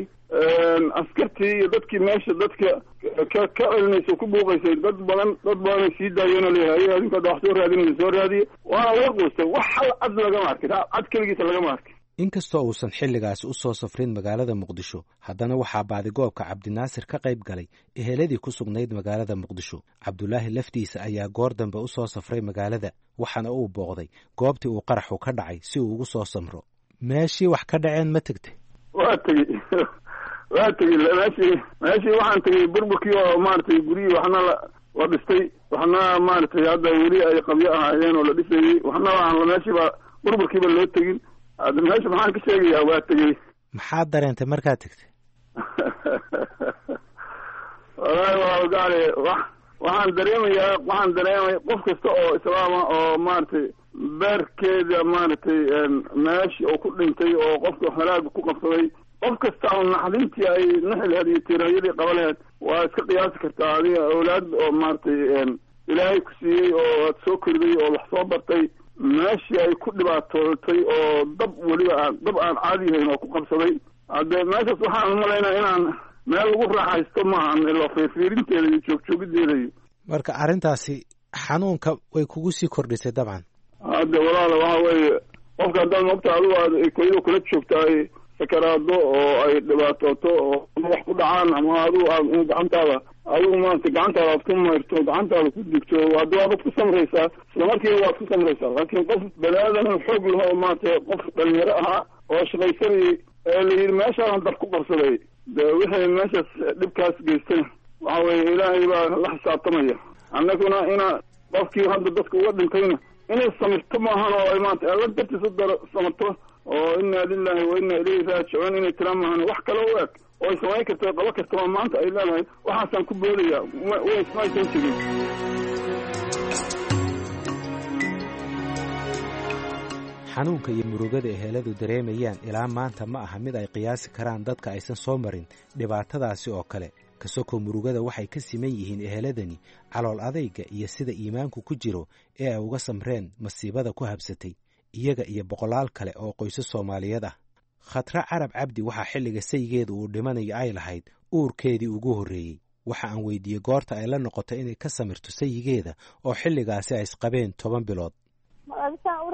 askartii iyo dadkii meesha dadka ka ka celinaysa ku buuqaysay dad badan dad badanay sii daayeenoo leeyahay adinkaada wax soo raadinaysa soo raadiye waana laga quustay wax hal cad lagama arkin cad keligiisa lagama arkin inkastoo uusan xilligaasi u soo safrin magaalada muqdisho haddana waxaa baadigoobka cabdinaasir ka qayb galay eheladii ku sugnayd magaalada muqdisho cabdulaahi laftiisa ayaa goor dambe u soo safray magaalada waxaana uu booqday goobtii uu qaraxu ka dhacay si uu ugu soo samro meeshii wax ka dhaceen ma tegtay waa tegey waa tegey meeshii meeshii waxaan tegey burburkii oo maaragtay guryihii waxna la la dhistay waxna maaragtay hadda weli ay qabyo ahaayeen oo la dhisayey waxna aan meeshiiba burburkiiba loo tegin hadda meesha maxaan ka sheegayaa waa tegey maxaad dareentay markaad tegtay wallaahi waa gaale wax waxaan dareemayaa waxaan dareemaya qof kasta oo islaama oo maaragtay beerkeeda maaragtay meeshii oo ku dhintay oo qofka halaaga ku qabsaday qof kasta oo naxdintii ay naxi laheed iyo tiiraanyadii qaba laheed waa iska qiyaasi kartaa adiga awlaad oo maaragtay ilaahay ku siiyey oo aad soo koriday oo wax soo bartay meeshii ay ku dhibaatootay oo dab weliba aan dab aan caadi yahayn oo ku qabsaday hadde meeshaas waxaan umalaynaa inaan meel lagu raaxaysto maahan ilaa fiirfiirinteeda iyo joogjoogiddeeda iyo marka arrintaasi xanuunka way kugu sii kordhisay dabcan hadde walaala waxa weeye qofka haddaad moogta adigu aad koydo kula joogta ay sakaraado oo ay dhibaatooto oo wax ku dhacaan ama adigu aad gacantaada adigu maarata gacantaada aad ku mayrto gacantaada ku digto hadda waabad ku samraysaa isla markiiba waad ku samraysaa laakiin qof bani-aadan xoog laho maarata qof dhalinyaro ahaa oo shaqaysanayay ee la yidhi meeshaan dab ku qabsaday de wixii meeshaas dhibkaas geystay waxa weeye ilaahay baa la xisaabtamaya annaguna ina qofkii hadda dadka uga dhintayna inay samirto maahan oo ay maanta alla dartiis u daro samirto oo inaa lilahi wa inaa ilayhi raajicuun inay tira maahan wax kale u eg oo ay samayn karto qabo kartama maanta ay leedahay waxaasaan ku boodaya way ismaysan jirin xanuunka iyo murugada eheladu dareemayaan ilaa maanta ma aha mid ay qiyaasi karaan dadka aysan soo marin dhibaatadaasi oo kale kasokoo murugada waxay ka siman yihiin eheladani calool adayga iyo sida iimaanku ku jiro ee ay uga samreen masiibada ku habsatay iyaga iyo boqolaal kale oo qoysas soomaaliyeed ah khatra carab cabdi waxaa xilliga saygeeda uu dhimanayo ay lahayd uurkeedii ugu horreeyey waxa aan weydiiyey goorta ay la noqoto inay ka samirto sayigeeda oo xilligaasi ay isqabeen toban bilood saan u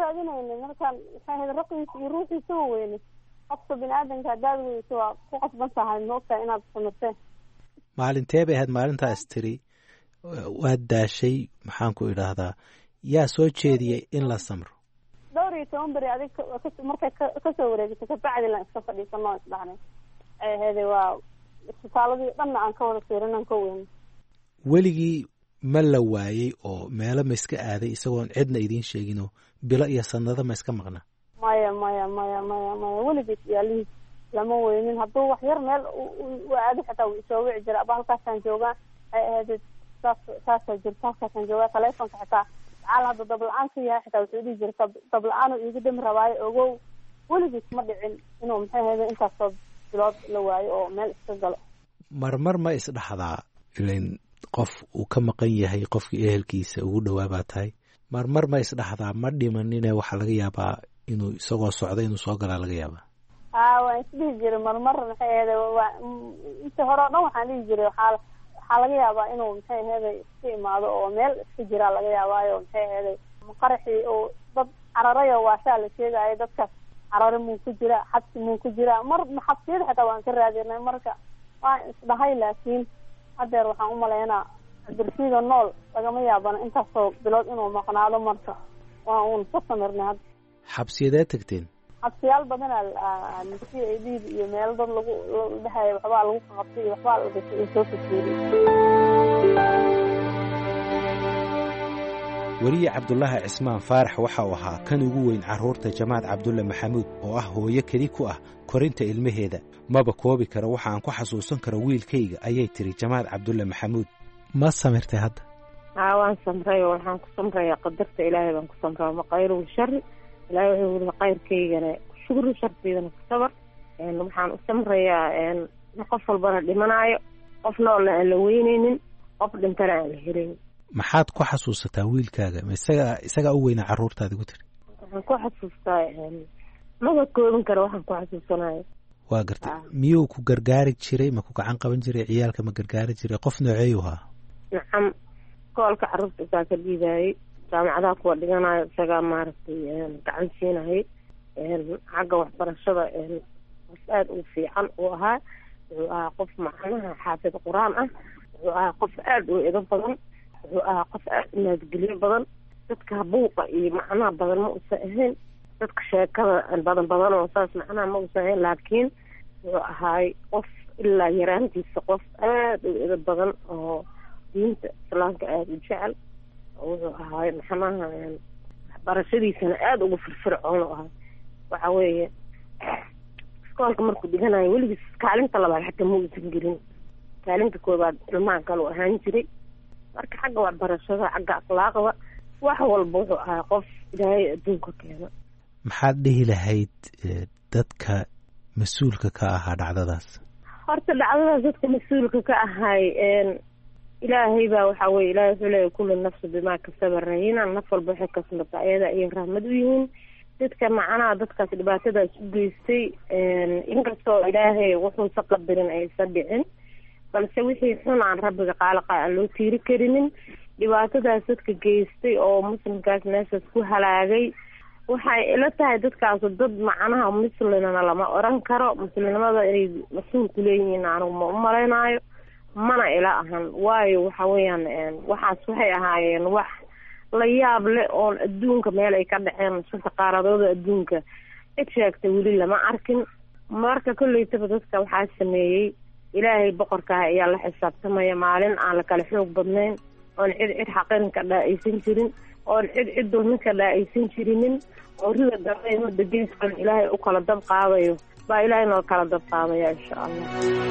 raadinayna markaan maxay ahayd raqiisa iyo ruuxiisa wa weyne qofka bini-aadanka haddaad weyso waa ku qasban tahay ma ogtahay inaad samirteen. maalintee bay ahayd maalintaas tiri waad daashay maxaan ku idhaahdaa yaa soo jeediyey in la samro? dhowr iyo toban beri adig markay kasoo wareegto kabacdi lan iska fadhiisano isdhahnay ay aheeday waa isbitaaladii dhanna aan ka wada fiirinan ka weyne. weligii ma la waayey oo meelo ma iska aaday isagoon cidna idiin sheeginoo bilo iyo sanado ma iska maqna? maya maya maya maya maya weligiis yaalihiis lama weynin. hadduu wax yar meel u aado xitaa wuu isoo wici jira aba halkaasaan joogaa ay aheeday saas saasaa jirta halkaasaan joogaa taleefonka xitaa caal hadda dabla-aan ka yahay xitaa wuxuu dhihi jira dabla-aanu iiga dami rabaayo ogow. weligiis ma dhicin inuu maxay aheeday intaasoo bilood la waayo oo meel iska galo. marmar ma isdhaxdaa ilain qof uu ka maqan yahay qofkii ehelkiisa ugu dhowaa baa tahay marmar ma isdhaxdaa ma dhimanine waxaa laga yaabaa inuu isagoo socda inuu soo galaa laga yaabaa? a waan isdhihi jiray marmar maxay aheeday waa inta hore o dhan waxaan dhihi jiray waxaa waxaa laga yaabaa inuu maxay aheeday iska imaado oo meel iska jiraa laga yaabaayo maxay aheeday qaraxii oo dad cararayo waashaa la sheegaayo dadkaas carare muu ku jira xabsi muu ku jira mar xabsiyada xitaa waan ka raadinay marka waan isdhahay laakiin hadeer waxaan umalaynaa darsiida nool lagama yaabana intaasoo bilood inuu maqnaado marka waa uun ka samirnay hadda. xabsiyadee tagteen? xabsiyaal badanaa c a d iyo meel dad lagu dhahaya waxbaa lagu qabtay iyo waxbaa la soo fakeeriyey. weriye cabdulaahi cismaan faarax waxa uu ahaa kan ugu weyn carruurta jamaad cabdulle maxamuud oo ah hooyo keli ku ah korinta ilmaheeda. maba koobi karo waxa aan ku xasuusan karo wiilkayga ayay tiri jamaad cabdulle maxamuud. ma samirtay hadda? haa waan samray oo waxaan ku samrayaa qadarta ilaahay baan ku samraa maqayru shari ilaahay wuxuu yiri qayrkaygana shukru sharteedana ku sabar. waxaan u samrayaa qof walbana dhimanaayo qof noolna aan la weyneynin qof dhintana aan la helin. maxaad ku xasuusataa wiilkaaga ma isaga isagaa u weynaa carruurtaadi ku tiri? waxaan ku xasuustaa maba koobin karo waxaan ku xasuusanayo. waa gartay miyuu ku gargaari jiray ma ku gacan qaban jiray ciyaalka ma gargaari jiray qof nooceeyu ahaa? nacam koolka carruurta isaa ka dhiibaayey jaamacadaha kuwa dhiganayo isagaa maaragtay gacan siinayay xagga waxbarashada qof aada u fiican uu ahaa. wuxuu ahaa qof macnaha xaafid qur-aan ah. wuxuu ahaa qof aada u edo badan. wuxuu ahaa qof aada u naadgelyo badan. dadka buuqa iyo macnaha badan ma usan ahayn. dadka sheekada badan badan oo saas macnaha ma usan ahayn laakiin wuxuu ahaay qof ilaa yaraantiisa qof aada u edo badan oo diinta islaamka aada u jecel. wuxuu ahaay maxanaha waxbarashadiisana aada ugu firfircoon u ahaa. waxa weeye iskoolka markuu dhiganayo weligiis kaalinta labaad xataa ma uusan gelin. kaalinta koobaad ilmaha kale u ahaan jiray. marka xagga waxbarashada xagga akhlaaqda wax walba wuxuu ahaa qof ilaahay adduunka keena. maxaad dhihi lahayd dadka mas-uulka ka ahaa dhacdadaas? horta dhacdadaas dadka mas-uulka ka ahay ilaahay baa waxaa weye ilahay wuxuu leeyahy kullu nafsi bimaa kasaba rahina. naf walba waxay kasbata ayada ayay rahmad u yihiin. dadka macnaha dadkaas dhibaatadaas u geystay inkastoo ilaahay wuxuusa qadarin aysa dhicin balse wixii xun aan rabbiga qaalaqa aan loo tiiri karinin. dhibaatadaas dadka geystay oo muslimkaas meeshaas ku halaagay waxay ila tahay dadkaasu dad macnaha muslimana lama oran karo. muslimnimada inay mas-uul ku leeyihiin anigu ma u malaynaayo mana ila ahan. waayo waxa weeyaan waxaas waxay ahaayeen wax la yaab leh oon adduunka meel ay ka dhaceen shanta qaaradooda adduunka cid sheegtay weli lama arkin. marka kolleytaba dadka waxaa sameeyey ilaahay boqorkaah ayaa la xisaabtamaya maalin aan la kala xoog badnayn oon cid cid xaqin ka dhaa'aysan jirin oon cid cid dulmin ka dhaa'aysan jirinin oo rida dambe mudda geeskan ilaahay u kala dab qaadayo baa ilaahay noo kala dab qaadaya insha allah.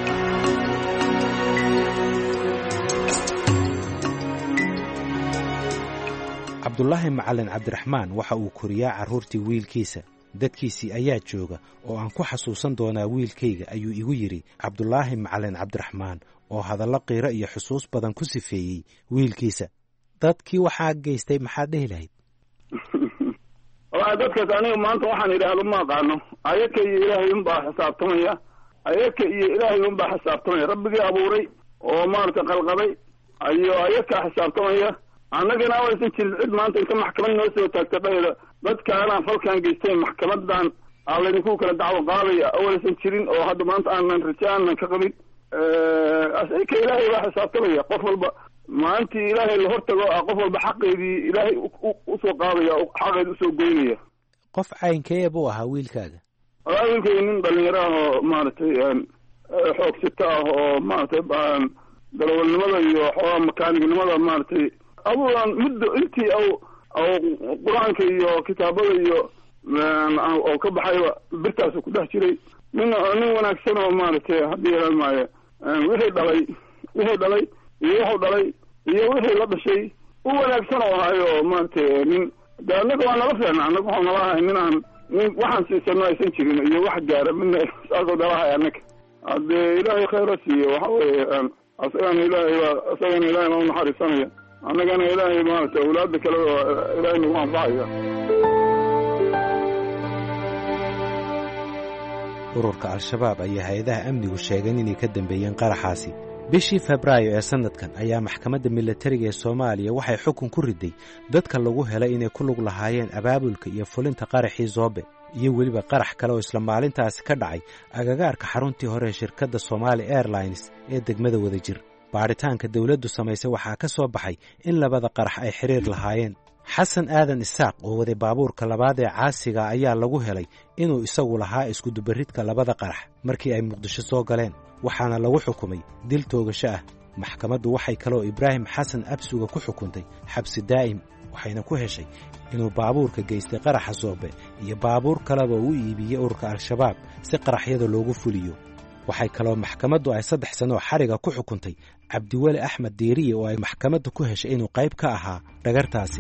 cabdulaahi macalin cabdiraxmaan waxa uu koriyaa carruurtii wiilkiisa. dadkiisii ayaa jooga oo aan ku xasuusan doonaa wiilkayga ayuu igu yidhi cabdulaahi macalin cabdiraxmaan oo hadallo qiiro iyo xusuus badan ku sifeeyey wiilkiisa. dadkii waxaa geystay maxaad dhehi lahayd? walahi dadkaas aniga maanta waxaan idhaahdo ma aqaano. ayaka iyo ilaahay unbaa xisaabtamaya. ayaka iyo ilaahay unbaa xisaabtamaya. rabbigii abuuray oo maaragtay qalqaday ayo ayakaa xisaabtamaya. annagana waysan jirin cid maanta inta maxkamad noo soo taagta dhayda dadkaanaan falkan geysteen maxkamadan aa laydinku kala dacwo qaadaya awalsan jirin oo hadda maanta aanan raja aanan ka qabin asayka ilaahay baa xisaabtamaya qof walba maalintii ilaahay la hortago a qof walba xaqeedii ilaahay usoo qaadaya xaqeedi usoo goynaya. qof caynkee buu ahaa wiilkaaga? walaa wiilkayga nin dhalinyaro ah oo maaragtay xoogsito ah oo maaragtay darawalnimada iyo xoogaa makaanignimada maaragtay aduan muddo intii aw aw qur-aanka iyo kitaabada iyo oo ka baxayba birtaasu ku dhex jiray nin nin wanaagsan oo maaragtay haddii yeelan maayo wixii dhalay wixii dhalay iyo wuxuu dhalay iyo wixii la dhashay u wanaagsan oo ahayo maaragtay nin de annaga waa nala feena annaga waxau nala ahay nin aan nin waxaan siisano aysan jirin iyo wax gaara midna saasoo nala ahay annaga haddee ilaahay khayra siiyo waxa weeye asagana ilaahay baa asagana ilaahay baa unaxariisanaya annagana ilaahay maaragtay awlaada kale oo ilaahay nagu anfacaya. ururka al-shabaab ayaa hay-adaha amnigu sheegeen inay ka dambeeyeen qaraxaasi. bishii febraayo ee sannadkan ayaa maxkamadda milatariga ee soomaaliya waxay xukun ku riday dadka lagu helay inay ku lug lahaayeen abaabulka iyo fulinta qaraxii Zoobe iyo weliba qarax kale oo isla maalintaasi ka dhacay agagaarka xaruntii hore ee shirkadda Somali Airlines ee degmada Wadajir. baaritaanka dawladdu samaysay waxaa ka soo baxay in labada qarax ay xiriir lahaayeen. xasan aadan isaaq oo waday baabuurka labaad ee caasiga ayaa lagu helay inuu isagu lahaa iskudubaridka labada qarax markii ay muqdisho soo galeen, waxaana lagu xukumay dil toogasho ah. maxkamaddu waxay kaloo Ibraahim Xasan Absuga ku xukuntay xabsi daa'im, waxayna ku heshay inuu baabuurka geystay qaraxa Zoobe iyo baabuur kaleba uu iibiyey ururka al-shabaab si qaraxyada loogu fuliyo. waxay kaloo maxkamaddu ay saddex sano xariga ku xukuntay Cabdiweli Axmed Diiriye oo ay maxkamaddu ku heshay inuu qayb ka ahaa dhagartaasi.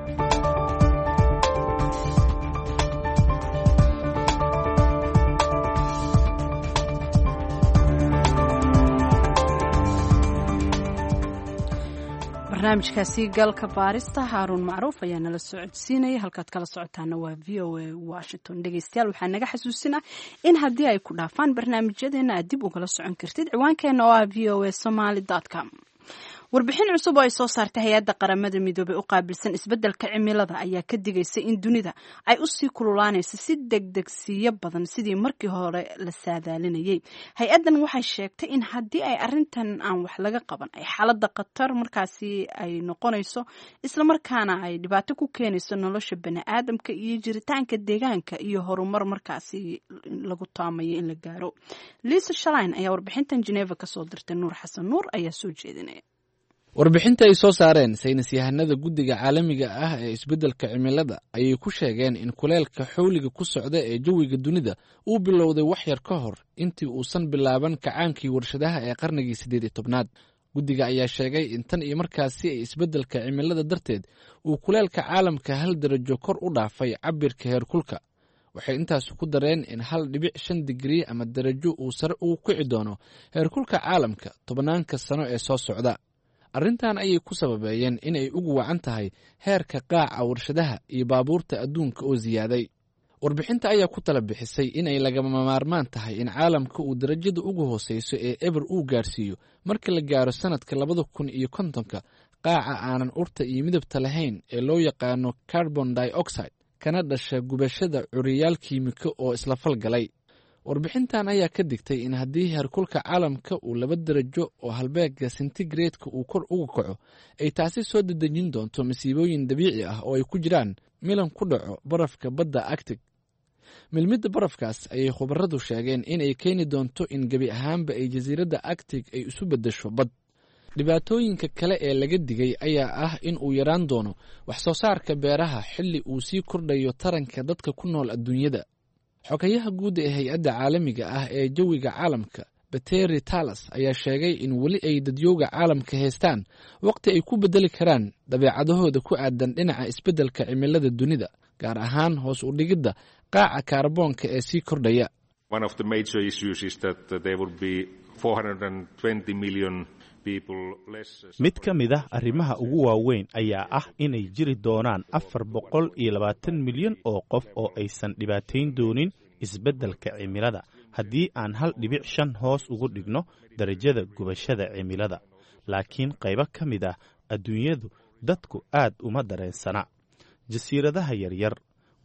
barnaamijkaasi galka baarista Haaruun Macruuf ayaa nala socodsiinaya. halkaad kala socotaana waa V O A Washington. dhegeystayaal waxaa naga xasuusinaa in haddii ay ku dhaafaan barnaamijyadeena aad dib ugala socon kartid ciwaankeena oo ah v o a somali dot com. warbixin cusub oo ay soo saartay hay-adda qaramada midoobay u qaabilsan isbeddelka cimilada ayaa ka digaysa in dunida ay u sii kululaanayso si degdegsiyo badan sidii markii hore la saadaalinayay. hay-addan waxay sheegtay in haddii ay arrintan aan wax laga qaban ay xaaladda khatar markaasi ay noqonayso, islamarkaana ay dhibaato ku keenayso nolosha bani'aadamka iyo jiritaanka deegaanka iyo horumar markaasi lagu taamayo in la gaaro. Lisa Schlein ayaa warbixintan Geneva ka soo dirtay. Nuur Xasan Nuur ayaa soo jeedinaya. warbixinta ay soo saareen saynis yahanada guddiga caalamiga ah ee isbeddelka cimilada ayay ku sheegeen in kuleelka xawliga ku socda ee jawiga dunida uu bilowday wax yar ka hor intii uusan bilaaban kacaankii warshadaha ee qarnigii siddeed iyo tobnaad. guddiga ayaa sheegay in tan iyo markaasi ay isbeddelka cimilada darteed uu kuleelka caalamka hal darajo kor u dhaafay cabirka heerkulka. waxay intaas ku dareen in hal dhibic shan digrii ama darajo uu sare ugu kici doono heerkulka caalamka tobnaanka sano ee soo socda. arrintan ayay ku sababeeyeen in ay ugu wacan tahay heerka qaaca warshadaha iyo baabuurta adduunka oo ziyaaday. warbixinta ayaa ku tala bixisay inay lagama maarmaan tahay in caalamka uu darajada ugu hooseyso ee eber uu gaarsiiyo marka la gaaro sanadka labada kun iyo kontonka qaaca aanan urta iyo midabta lahayn ee loo yaqaano carbon dioxide kana dhasha gubashada curiyaal kiimiko oo isla falgalay. warbixintan ayaa ka digtay in haddii heerkulka caalamka uu laba darajo oo halbeega sentigraedka uu kor uga kaco ay taasi soo dedejin doonto masiibooyin dabiici ah oo ay ku jiraan milan ku dhaco barafka badda Arctic. milmidda barafkaas ayay khubaradu sheegeen in ay keeni doonto in gebi ahaanba ay jasiiradda Arctic ay isu beddesho bad. dhibaatooyinka kale ee laga digay ayaa ah in uu yaraan doono wax soo saarka beeraha xilli uu sii kordhayo taranka dadka ku nool adduunyada. xogayaha guud ee hay-adda caalamiga ah ee jawiga caalamka Bateri Talas ayaa sheegay in weli ay dadyooga caalamka haystaan waqti ay ku bedeli karaan dabeecadahooda ku aadan dhinaca isbeddelka cimilada dunida, gaar ahaan hoos u dhigidda qaaca kaarboonka ee sii kordhaya. One of the major issues is that there will be four hundred twenty million people less. mid ka mid ah arrimaha ugu waaweyn ayaa ah inay jiri doonaan afar boqol iyo labaatan milyan oo qof oo aysan dhibaatayn doonin isbeddelka cimilada haddii aan hal dhibic shan hoos ugu dhigno darajada gubashada cimilada. laakiin qaybo ka mid ah adduunyadu dadku aad uma dareensana. jasiiradaha yaryar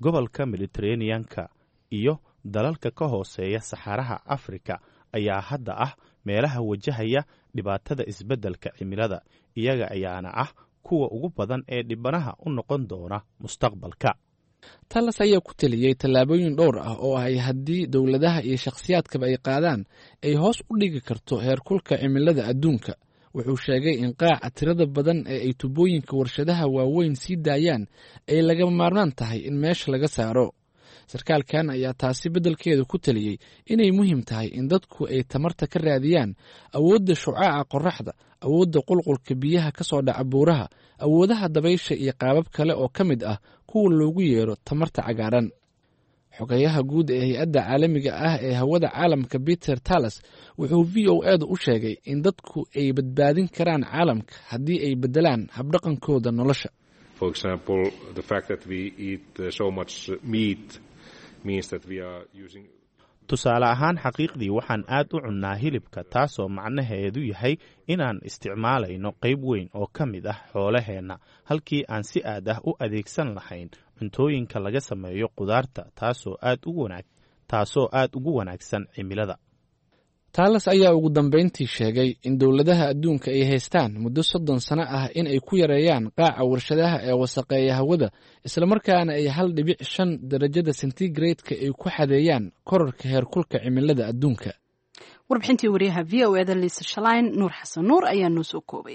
gobolka mediteraneanka iyo dalalka ka hooseeya saxaraha afrika ayaa hadda ah meelaha wajahaya dhibaatada isbeddelka cimilada, iyaga ayaana ah kuwa ugu badan ee dhibanaha u noqon doona mustaqbalka. talas ayaa ku taliyey tallaabooyin dhowr ah oo ay haddii dowladaha iyo shakhsiyaadkaba ay qaadaan ay hoos u dhigi karto heerkulka cimilada adduunka. wuxuu sheegay in qaaca tirada badan ee ay tubooyinka warshadaha waaweyn sii daayaan ay laga maarmaan tahay in meesha laga saaro. sarkaalkan ayaa taasi beddelkeedu ku taliyey inay muhiim tahay in dadku ay tamarta ka raadiyaan awoodda shucaaca qorraxda, awoodda qulqulka biyaha ka soo dhaca buuraha, awoodaha dabaysha iyo qaabab kale oo ka mid ah kuwa loogu yeero tamarta cagaaran. xogayaha guud ee hay-adda caalamiga ah ee hawada caalamka Peter Talas wuxuu v o a da u sheegay in dadku ay badbaadin karaan caalamka haddii ay beddelaan habdhaqankooda nolosha. For example, the fact that we eat so much meat means that we are using tusaale ahaan xaqiiqdii waxaan aad u cunnaa hilibka, taasoo macnaheedu yahay inaan isticmaalayno qayb weyn oo ka mid ah xoolaheenna halkii aan si aad ah u adeegsan lahayn cuntooyinka laga sameeyo qudaarta, taasoo aad ugu wanaag taasoo aad ugu wanaagsan cimilada. talas ayaa ugu dambayntii sheegay in dowladaha adduunka ay haystaan muddo soddon sano ah in ay ku yareeyaan qaaca warshadaha ee wasaqeeya hawada, islamarkaana ay hal dhibic shan darajada centigrade-ka ay ku xadeeyaan korarka heerkulka cimilada adduunka. warbixintii wariyaha v o eda liisa shalayn nuur xasan nuur ayaa noo soo koobay.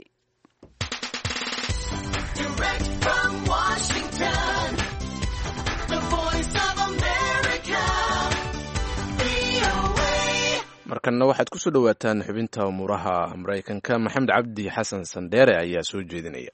markanna waxaad ku soo dhowaataan xubinta umuuraha maraykanka. maxamed cabdi xasan sandheere ayaa soo jeedinaya.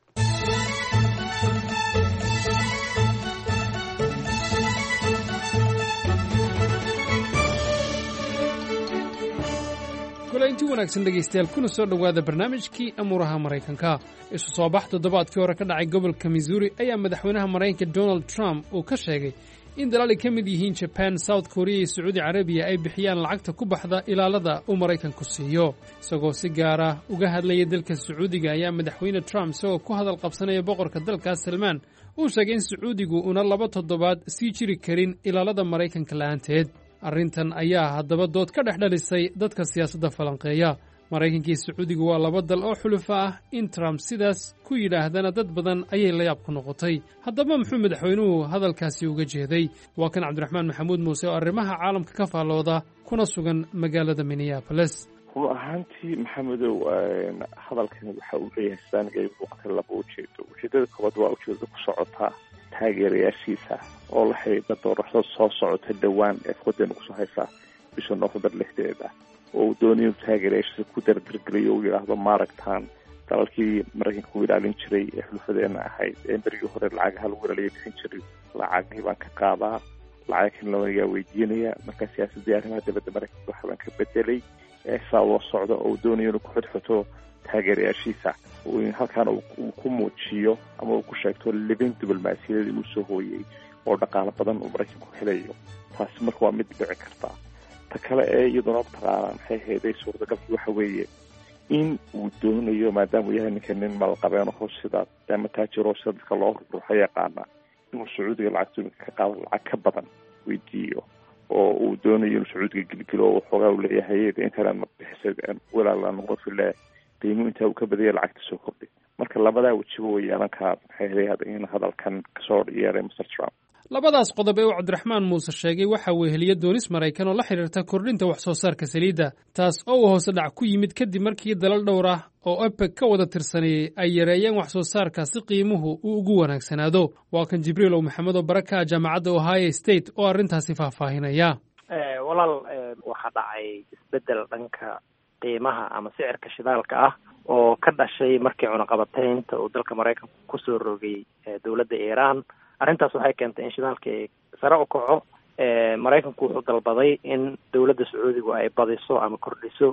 kulaynti wanaagsan dhegaystayaal, kuna soo dhowaada barnaamijkii amuuraha maraykanka. isu soo bax toddobaadkii hore ka dhacay gobolka missouri ayaa madaxweynaha maraykanka donald trump uu ka sheegay in dalal ay ka mid yihiin jaban, south korea iyo sacuudi carabiya ay bixiyaan lacagta ku baxda ilaalada uu maraykanku siiyo. isagoo si gaara uga hadlaya dalka sacuudiga ayaa madaxweyne trump isagoo ku hadal qabsanaya boqorka dalkaas salmaan uu sheegay in sacuudigu una laba toddobaad sii jiri karin ilaalada maraykanka la'aanteed. arrintan ayaa haddaba dood ka dhex dhalisay dadka siyaasadda falanqeeya. maraykanka iyo sacuudiga waa laba dal oo xulufa ah. in trump sidaas ku yidhaahdana dad badan ayay layaab ku noqotay. haddaba muxuu madaxweynuhu hadalkaasi uga jeeday? waa kan cabdiraxmaan maxamuud muuse oo arrimaha caalamka ka faallooda kuna sugan magaalada minneapolis. run ahaantii maxamedow hadalkani waxa uu leeyahay saaniga muuqata laba ujeedo. ujeedada koowaad waa ujeedada ku socotaa taageerayaashiisa oo la xidhiidha doorashada soo socota dhowaan ee fodeen kusoo haysaa bisha noofembar lixdeeda, oo uu doonayo taageerayaashiisa ku dardargeliyo u yidhaahdo maaragtaan dalalkii maraykanka u ilaalin jiray ee xulufadeena ahayd ee berigii hore lacagaha lagu ilaaliya bixin jiray lacagii baan ka qaadaa, lacag kan lawanagaa weydiinaya. marka siyaasadii arrimaha dibadda maraykanka waxa baan ka bedelay saa loo socdo oo uu doonayo inuu ku xidxuto taageerayaashiisa halkaana uu ku muujiyo ama uu ku sheegto libin diblomaasiyadeed inuu soo hooyey oo dhaqaalo badan uu maraykanku helayo. taasi marka waa mid dhici karta. ta kale ee iyaduna mataqaanaa maxay hayday suurtagalkii waxa weeye in uu doonayo maadaama uu yahay ninka nin malqabeen oo sida ama taajiro sida dadka loo ruuxa yaqaana inuu sacuudiga lacagta ka qaado lacag ka badan weydiiyo oo uu doonayo inuu sacuudiga gilgilo oo waxoogaa uu leeyahay intanan mabixisay walaalaan noqon file qiimo intaa uu ka badaya lacagta soo kordhay. marka labadaa wajibo way yeelan karaa maxay hayday in hadalkan kasoo yeeray mister Trump. labadaas qodob ee uu cabdiraxmaan muuse sheegay waxa uu heliya doonis maraykan oo la xidhiirta kordhinta wax soo saarka saliidda, taas oo uu hoose dhac ku yimid kadib markii dalal dhowr ah oo OPEC ka wada tirsanayay ay yareeyeen wax soo saarka si qiimuhu uu ugu wanaagsanaado. waa kan jibriilow maxamed oo baraka jaamacadda ohio state oo arrintaasi faahfaahinaya. walaal waxaa dhacay isbeddel dhanka qiimaha ama sicirka shidaalka ah oo ka dhashay markii cunaqabataynta uu dalka maraykanku kusoo rogay dowladda iiraan. arrintaas waxay keentay in shidaalka sare u kaco. maraykanku wuxuu dalbaday in dowladda sacuudigu ay badiso ama kordhiso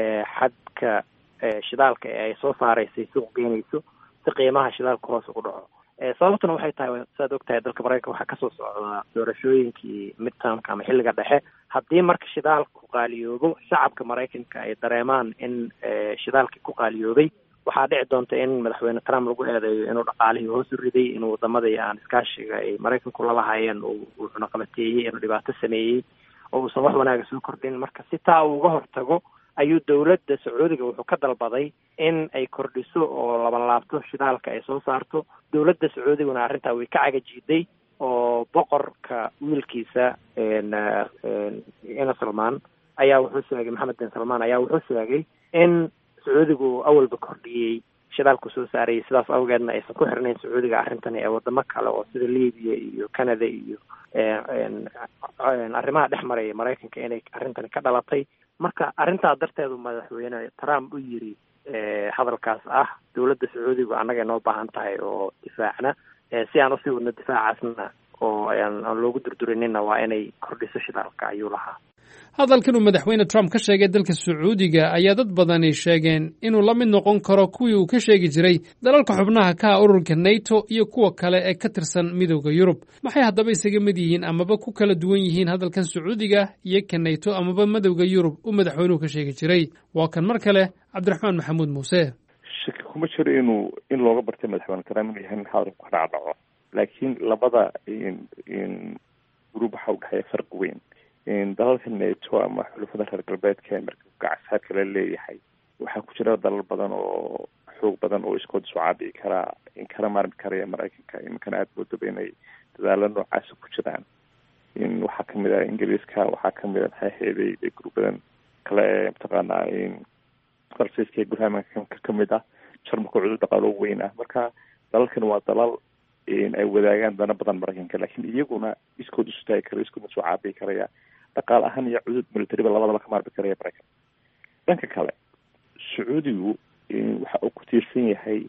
xadka shidaalka ee ay soo saaraysay suuq geynayso si qiimaha shidaalka hoos ugu dhaco. sababtuna waxay tahay saad og tahay dalka maraykanka waxaa kasoo socdaa doorashooyinkii midtermka ama xilliga dhexe. haddii marka shidaalku qaaliyoobo shacabka maraykanka ay dareemaan in shidaalkii ku qaaliyoobay waxaa dhici doonta in madaxweyne trump lagu eedeeyo inuu dhaqaalihii hoos u riday, inuu wadamadii aan iskaashiga ay maraykanku la lahaayeen uu cunaqabateeyey, inuu dhibaato sameeyey oo uusan wax wanaaga soo kordhin. marka si taa uu uga hortago ayuu dowladda sacuudiga wuxuu ka dalbaday in ay kordhiso oo laban laabto shidaalka ay soo saarto. dowladda sacuudiguna arrintaa way ka cagajiiday oo boqorka wiilkiisa ina salmaan ayaa wuxuu sheegay, maxamed bin salmaan ayaa wuxuu sheegay in sacuudigu awalba kordhiyey shidaalku soo saarayay, sidaas awgeedna aysan ku xirnayn sacuudiga arrintani ee wadamo kale oo sida libiya iyo canada iyo arrimaha dhex maraya maraykanka inay arrintani ka dhalatay. marka arrintaa darteedu madaxweyne trump u yiri hadalkaas ah dowladda sacuudigu annaga inoo baahan tahay oo difaacna, si aan usii wadno difaacaasna oo aan loogu durdurinina waa inay kordhiso shidaalka ayuu lahaa. hadalkan uu madaxweyne trump ka sheegay dalka sacuudiga ayaa dad badani sheegeen inuu la mid noqon karo kuwii uu ka sheegi jiray dalalka xubnaha ka ah ururka nato iyo kuwa kale ee ka tirsan midowda yurub. maxay haddaba isaga mid yihiin amaba ku kala duwan yihiin hadalkan sacuudiga iyo ka nato amaba midowda yurub uu madaxweynuhu ka sheegi jiray? waa kan mar kale cabdiraxmaan maxamuud muuse. shaki kuma jiro inuu in looga bartay madaxweyne trump inuu yahay in hadalku ka dhacdhaco, laakiin labada group waxaa udhexeeya farqi weyn. dalalka nato ama xulufada reer galbeedka ee marka gacasaadka la leeyahay waxaa ku jira dalal badan oo xoog badan oo iskood isu caabici karaa in kala maarmi karaya maraykanka. iminkana aada moodaba inay dadaalo noocaasa ku jiraan. in waxaa kamid ah ingiriiska, waxaa kamid a maxaa heeday group badan kale ee mataqaanaa faransiiska gurhamanka kamid ah, jarmalka cudur dhaqaalo weyn ah. marka dalalkan waa dalal ay wadaagaan dana badan maraykanka, laakiin iyaguna iskood isu taagi kara, iskoodna isu caabici karaya, dhaqaal ahaan iyo cudud militariba labadaba ka maarmi karaya maraykan. dhanka kale sacuudigu waxa uu ku tiirsan yahay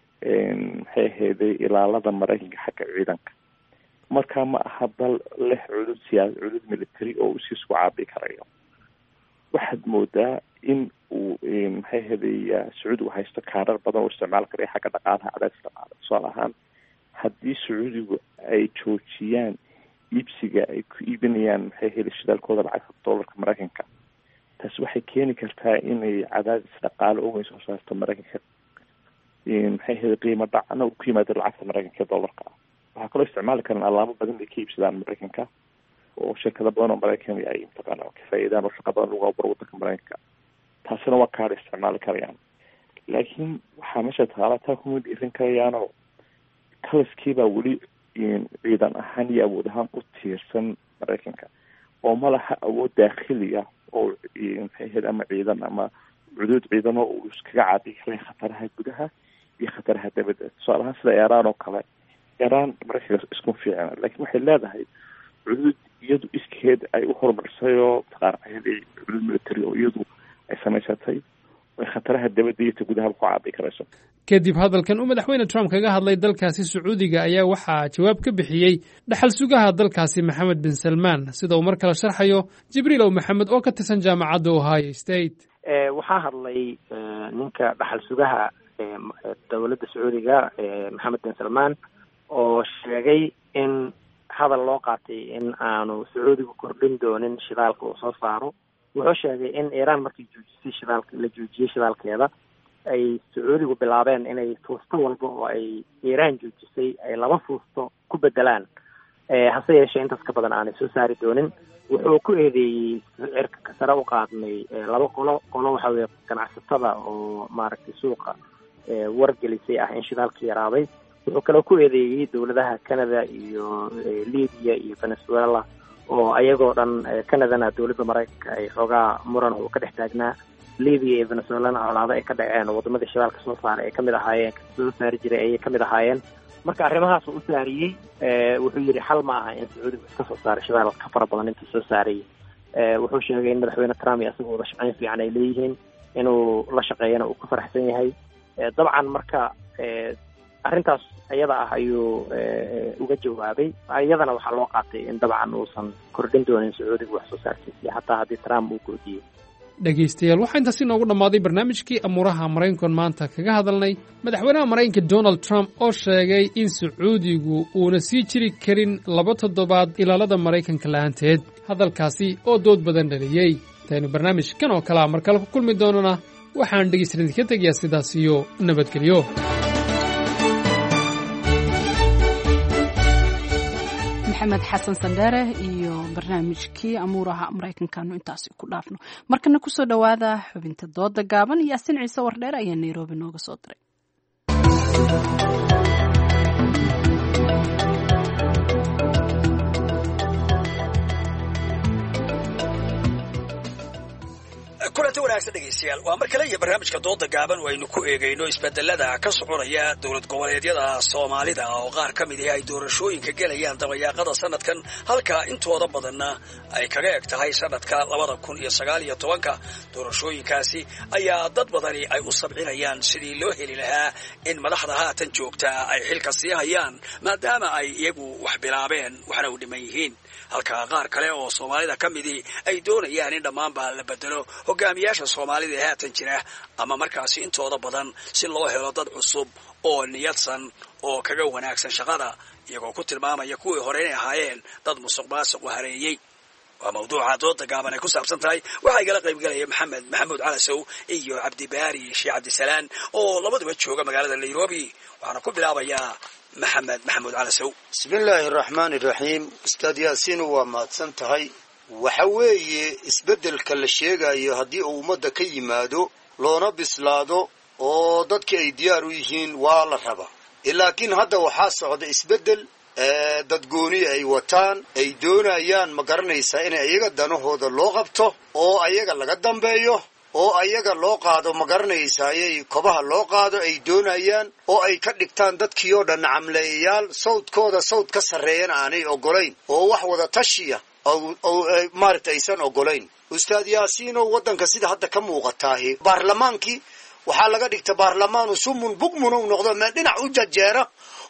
maxay aheeday ilaalada maraykanka xagga ciidanka. marka ma aha dal leh cudud siyaas cudud military oo uu isku caabici karayo. waxaad moodaa in uu maxay aheeday sacuudigu haysto kaarar badan oo isticmaal karaya xagga dhaqaalaha cadaadis dhaqaale. tusaale ahaan haddii sacuudigu ay joojiyaan iibsiga ay ku iibinayaan maxay heli shidaalkooda lacagta dollarka maraykanka, taasi waxay keeni kartaa inay cadaadis dhaqaale oo weyn soo saarto maraykanka. maxay heli qiimo dhacna uu ku yimaado lacagta maraykanka ee dollarka ah. waxaa kaloo isticmaali karaan alaabo badan ay ka iibsadaan maraykanka oo shirkado badan oo maraykan ay mataqaana ka faa'iidaan oo shaqa badan lagu aburo wadanka maraykanka. taasina waa kaadha isticmaali karayaan. laakiin waxaa meesha taala taa kuma dhiirin karayaanoo kalaskiibaa weli ciidan ahaan iyo awood ahaan u tiirsan maraykanka oo ma laha awood daakhiliya oo maxay ahayd ama ciidan ama cuduud ciidan oo uu iskaga caabi karay khataraha gudaha iyo khataraha dabadda. tusaale ahaan sida iiraan oo kale, iiraan maraykanka isku fiicna, laakiin waxay leedahay cuduud iyadu iskeed ay u horumarisay oo mataqaana cuduud military oo iyadu ay samaysatay ay khataraha dabadda iyo ta gudaha ku caabi karayso. kadib hadalkan uu madaxweyne trump kaga hadlay dalkaasi sacuudiga ayaa waxaa jawaab ka bixiyey dhaxal sugaha dalkaasi maxamed bin salmaan, sida uu mar kale sharxayo jibriilow maxamed oo ka tirsan jaamacadda ohio state. waxaa hadlay ninka dhaxal sugaha dowladda sacuudiga maxamed bin salmaan oo sheegay in hadal loo qaatay in aanu sacuudigu kordhin doonin shidaalka uu soo saaro. wuxuu sheegay in iiraan markii joojisay shidaalka la joojiyey shidaalkeeda ay sacuudigu bilaabeen inay fuusto walba oo ay iiraan joojisay ay laba fuusto ku bedelaan, hase yeeshee intaas ka badan aanay soo saari doonin. wuxuu ku eedeeyey cirka sare u qaadnay laba qolo qolo waxa weye ganacsatada oo maaragtay suuqa wargelisay ah in shidaalka yaraaday. wuxuu kaloo ku eedeeyey dowladaha canada iyo libiya iyo venezuela oo ayagoo dhan canadana dowladda maraykanka ay xoogaa muran oo ka dhex taagnaa, libiya iyo venezuelana colaado ay ka dhaceen oo wadamadii shidaalka soo saaray ay kamid ahaayeen soo saari jiray ayay kamid ahaayeen. marka arrimahaas uu u saariyey wuxuu yidhi xal ma aha in sacuudigu iska soo saaray shidaal ka fara badan intuu soo saarayay. wuxuu sheegay in madaxweyne trump iyo isaga wada shaqayn fiican ay leeyihiin, inuu la shaqeeyana uu ku faraxsan yahay. dabcan marka arrintaas iyada ah ayuu uga jawaabay. iyadana waxaa loo qaatay in dabcan uusan kordhin doonin sacuudiga wax soo saarkiisa xataa haddii trump uu kordhiyey. dhegaystayaal waxaa intaasi noogu dhammaaday barnaamijkii amuuraha maraykankan maanta kaga hadalnay madaxweynaha maraykanka donald trump oo sheegay in sacuudigu uuna sii jiri karin laba toddobaad ilaalada maraykanka la'aanteed. hadalkaasi oo dood badan dhaliyey. intaynu barnaamijkan oo kalea mar kale ku kulmi doonana waxaan dhegaystayaal idinka tegayaa sidaas iyo nabadgelyo. maxamed xasan sandheere iyo barnaamijkii amuuraha maraykankaanu intaasi ku dhaafno. markana kusoo dhowaada xubinta dooda gaaban. yaasin ciise wardheer ayaa nairobi nooga soo diray. kulanti wanaagsan dhegaystayaal, waa mar kale iyo barnaamijka dooda gaaban oo aynu ku eegayno isbedelada ka soconaya dowlad goboleedyada Soomaalida oo qaar ka mid ah ay doorashooyinka gelayaan dabayaaqada sanadkan, halka intooda badanna ay kaga eg tahay sanadka labada kun iyo sagaal iyo tobanka. doorashooyinkaasi ayaa dad badani ay u sabcinayaan sidii loo heli lahaa in madaxda haatan joogta ay xilka sii hayaan maadaama ay iyagu wax bilaabeen waxna u dhiman yihiin, halka qaar kale oo Soomaalida ka midii ay doonayaan in dhammaanba la bedelo hogaamiyaasha Soomaalida ee haatan jira ama markaasi intooda badan si loo helo dad cusub oo niyadsan oo kaga wanaagsan shaqada, iyagoo ku tilmaamaya kuwii hore inay ahaayeen dad musuqmaasuq u hareeyey. waa mawduuca dooda gaaban ay ku saabsan tahay. waxaa igala qayb galaya maxamed maxamuud calasow iyo cabdibaari sheekh cabdisalaan oo labaduba jooga magaalada Nairobi. waxaana ku bilaabayaa maxamed maxamuud calasow. bismillaahi raxmaani raxiim. ustaad yaasiin waa mahadsan tahay. waxa weeye isbeddelka la sheegayo haddii uu ummadda ka yimaado loona bislaado oo dadkii ay diyaar u yihiin waa la rabaa. laakiin hadda waxaa socda isbeddel dad gooni ay wataan ay doonayaan ma garanaysaa in ayaga danahooda loo qabto oo ayaga laga dambeeyo oo ayaga loo qaado ma garanaysaa ayay kobaha loo qaado ay doonayaan oo ay ka dhigtaan dadkii oo dhan camleeyayaal sawdkooda sawd ka sarreeyana aanay ogolayn oo wax wada tashiya maaragta aysan ogolayn. ustaad yaasiin oo waddanka sida hadda ka muuqataahi baarlamaankii waxaa laga dhigta baarlamaanu sumun bugmun u noqdo meel dhinac u jajeera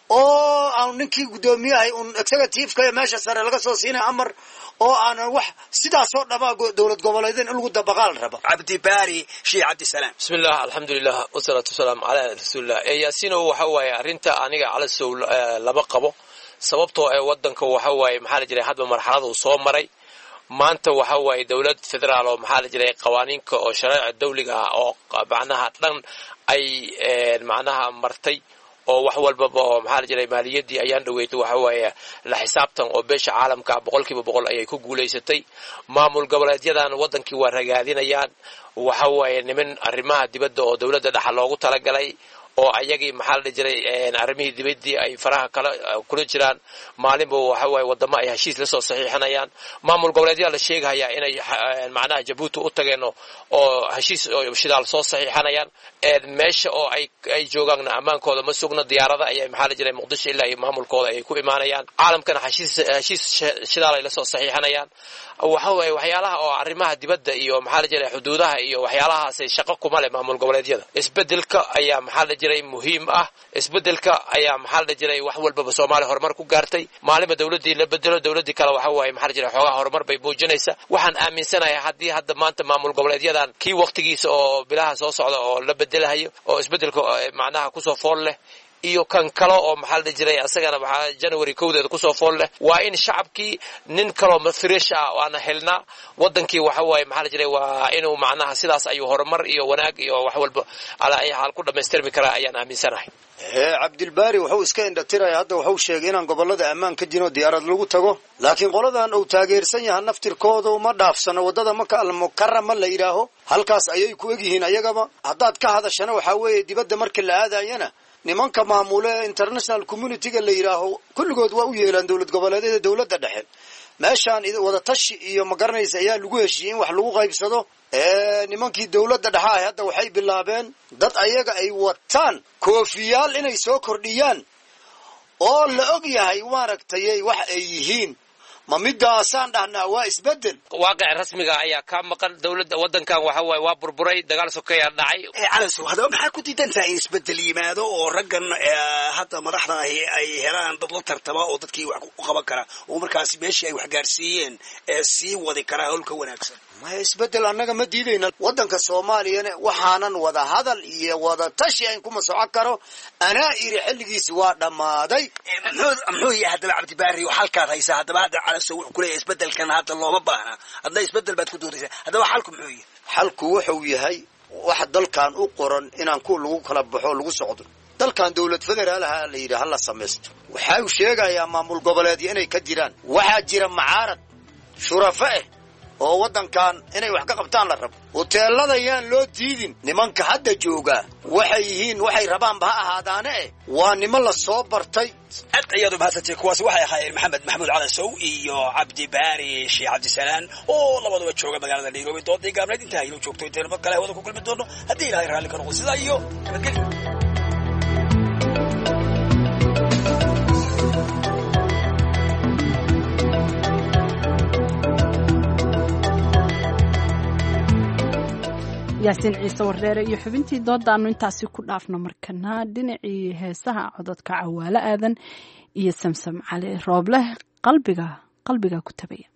oo aan ninkii guddoomiyahay un executive-ka ee meesha sare laga soo siinay amar oo aanan wax sidaasoo dhamaa dowlad goboleedeen in lagu dabaqaal raba. cabdibaari sheekh cabdisalaan. bismillah alxamdulilah wasalaatu wasalaamu calaa rasuulillah. yaasiino waxa waaye arrinta aniga calasow lama qabo, sababtoo ee waddanka waxa waaye maxaa la jiray hadba marxaladu soo maray. maanta waxa waaye dowlad federaal oo maxaa la jiray qawaaniinka oo sharciga dawliga ah oo macnaha dhan ay macnaha martay oo wax walbaba oo maxaa la jiray maaliyadii ayaan dhaweeyay waxa waaye la xisaabtan oo beesha caalamka boqolkiiba boqol ayay ku guuleysatay. maamul goboleedyadan wadankii waa ragaadinayaan, waxa waaye niman arrimaha dibadda oo dawladda dhaxal loogu talagalay oo ayagii maxaa la jiray arrimihii dibadii ay faraha kala kula jiraan. maalinba waxa waaye wadamo ay heshiis la soo saxiixanayaan. maamul goboleedyada la sheegaya inay macnaha Jabuuti u tageen oo heshiis shidaal soo saxiixanayaan. meesha oo ay ay joogaan amaankooda ma sugna, diyaarada ayay maxaa la jiray Muqdisho ilaa iyo maamulkooda ay ku imaanayaan. caalamkana heshiis heshiis shidaal ay la soo saxiixanayaan. waxa waaye waxyaalaha oo arrimaha dibadda iyo maxaa la jiray xuduudaha iyo waxyaalahaas ay shaqo kuma leh maamul goboleedyada. isbedelka ayaa maxaa la jiray muhiim ah. isbedelka ayaa maxaa la jiray wax walba Soomaaliya horumar ku gaartay. maalinba dawladii la bedelo dawladii kale waxa waaye maxaa la jiray xoogaa horumar bay muujinaysaa. waxaan aaminsanahay haddii hadda maanta maamul goboleedyadan kii waqtigiisa oo bilaha soo socda oo la bedelayo oo isbedelka macnaha ku soo fool leh iyo kan kale oo maxaa la jiray asagana waxa January kowdeeda ku soo fool leh waa in shacabkii nin kale oo fresh ah oo aan helnaa. wadankii waxa waaye maxaa la jiray waa inuu macnaha sidaas ayuu horumar iyo wanaag iyo wax walba ala ay xal ku dhameystirmi karaa ayaan aaminsanahay. ee cabdilbaari wuxuu iska indhatiraya hadda wuxuu sheegay inaan gobolada ammaan ka jiro diyaarad lagu tago, laakiin qoladan uu taageersan yahay naftirkooda uma dhaafsano wadada Maka al-Mukarrama la yiraaho halkaas ayay ku egyihiin ayagaba. haddaad ka hadashana waxa weeye dibadda marka la aadayana nimanka maamule international community-ga la yiraaho kulligood waa u yeelaan dowlad goboleedyada dowladda dhexe. meeshaan wada tashi iyo ma garanaysa ayaa lagu heshiiyey in wax lagu qaybsado. ee nimankii dowladda dhexe ah hadda waxay bilaabeen dad ayaga ay wataan koofiyaal inay soo kordhiyaan oo la og yahay maaragtay wax ay yihiin. ma midaasaan dhahnaa waa isbedel waaqic rasmiga ayaa ka maqan. dawladda wadankan waxa waaye waa burburay, dagaal sokeeya dhacay. ee calasow hadaba maxaa ku diidan tahay in isbedel yimaado oo raggan hadda madaxda ahi ay helaan dad la tartama oo dadkii wax u qaban kara oo markaasi meeshii ay wax gaarsiiyeen ee sii wadi karaa howlka wanaagsan? ma isbedel annaga ma diidayna. waddanka Soomaaliyana waxaanan wada hadal iyo wada tashi aan kuma socon karo. anaa iri xilligiisi waa dhammaaday. muxuu yahay hadaba cabdibaari oo halkaad haysaa hadaba hadda calasow wuxuu ku leeyahay isbedelkan hadda looma baahna, hadda isbedel baad ku doonaysaa. hadaba xalku muxuu yahay? xalku wuxuu yahay waxa dalkan u qoran inaan ku lagu kala baxo lagu socdo dalkan dawlad federaalaha la yidhi hala samaysto waxa uu sheegayaa maamul goboleedyo inay ka jiraan waxaa jira macaarad shurafa ah oo waddankan inay wax ka qabtaan la rabo hoteelada yaan loo diidin nimanka hadda jooga waxay yihiin waxay rabaan ba ha ahaadaane waa niman la soo bartay aad ayadu mahadsantahay kuwaasi waxay ahaayeen maxamed maxamuud cali sow iyo cabdi baari sheekh cabdisalaan oo labaduba jooga magaalada nairobi doodii gaabneed intaa inuu joogto intaynu mar kale hawada ku kulmi doono haddii ilaahay raalli ka noqdo sidaa iyo nabadgelyo yaasiin ciise warreere iyo xubintii doodaanu intaasi ku dhaafno markana dhinacii heesaha cododka cawaalo aadan iyo samsam cali roobleh qalbiga qalbiga ku tabaya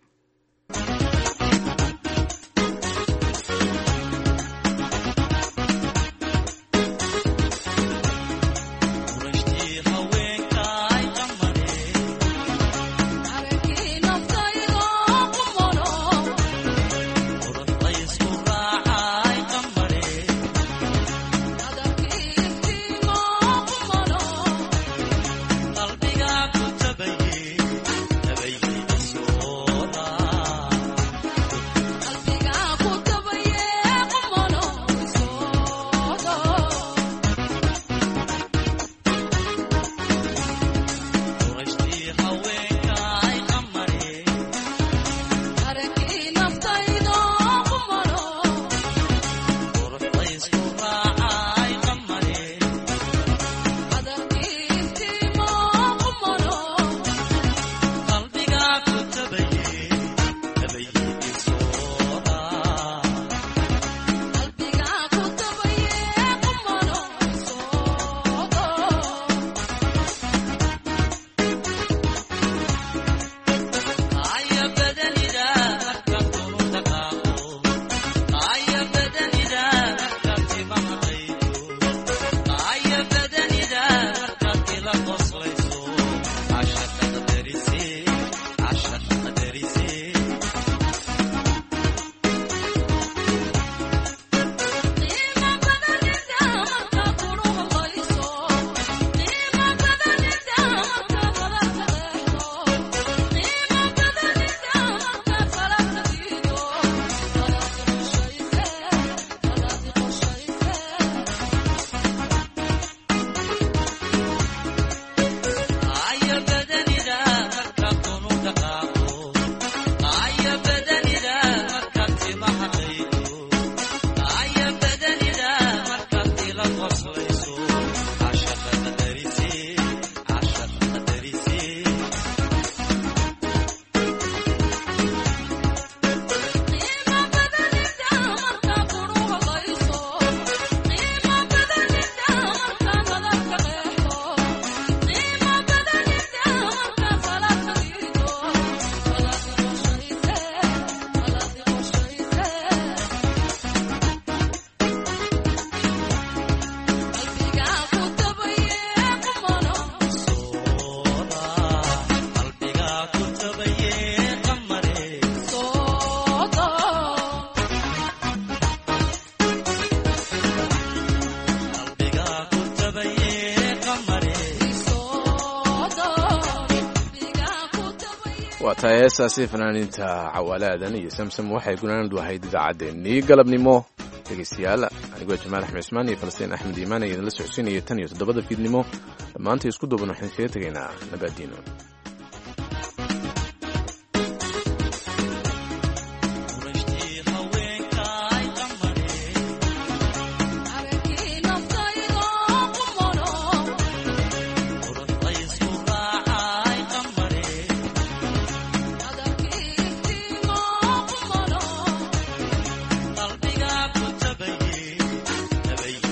waa tahay heesaasi fanaaniinta cawaalaadan iyo samsam waxay gunaanadu ahayd idaacaddeenii galabnimo dhegaystayaal anigoo jamaal axmed cismaan iyo falastiin axmed iimaan ayaa idinla socodsiinaya tan iyo toddobada fiidnimo dhammaanta isku duuban waxaan kaga tegaynaa nabaadiino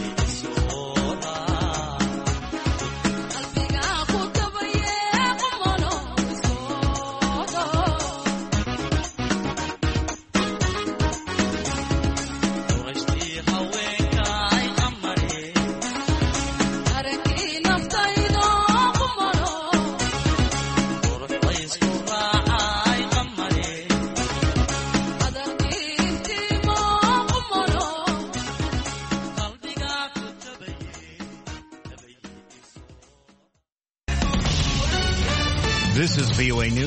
Come on. V O A News.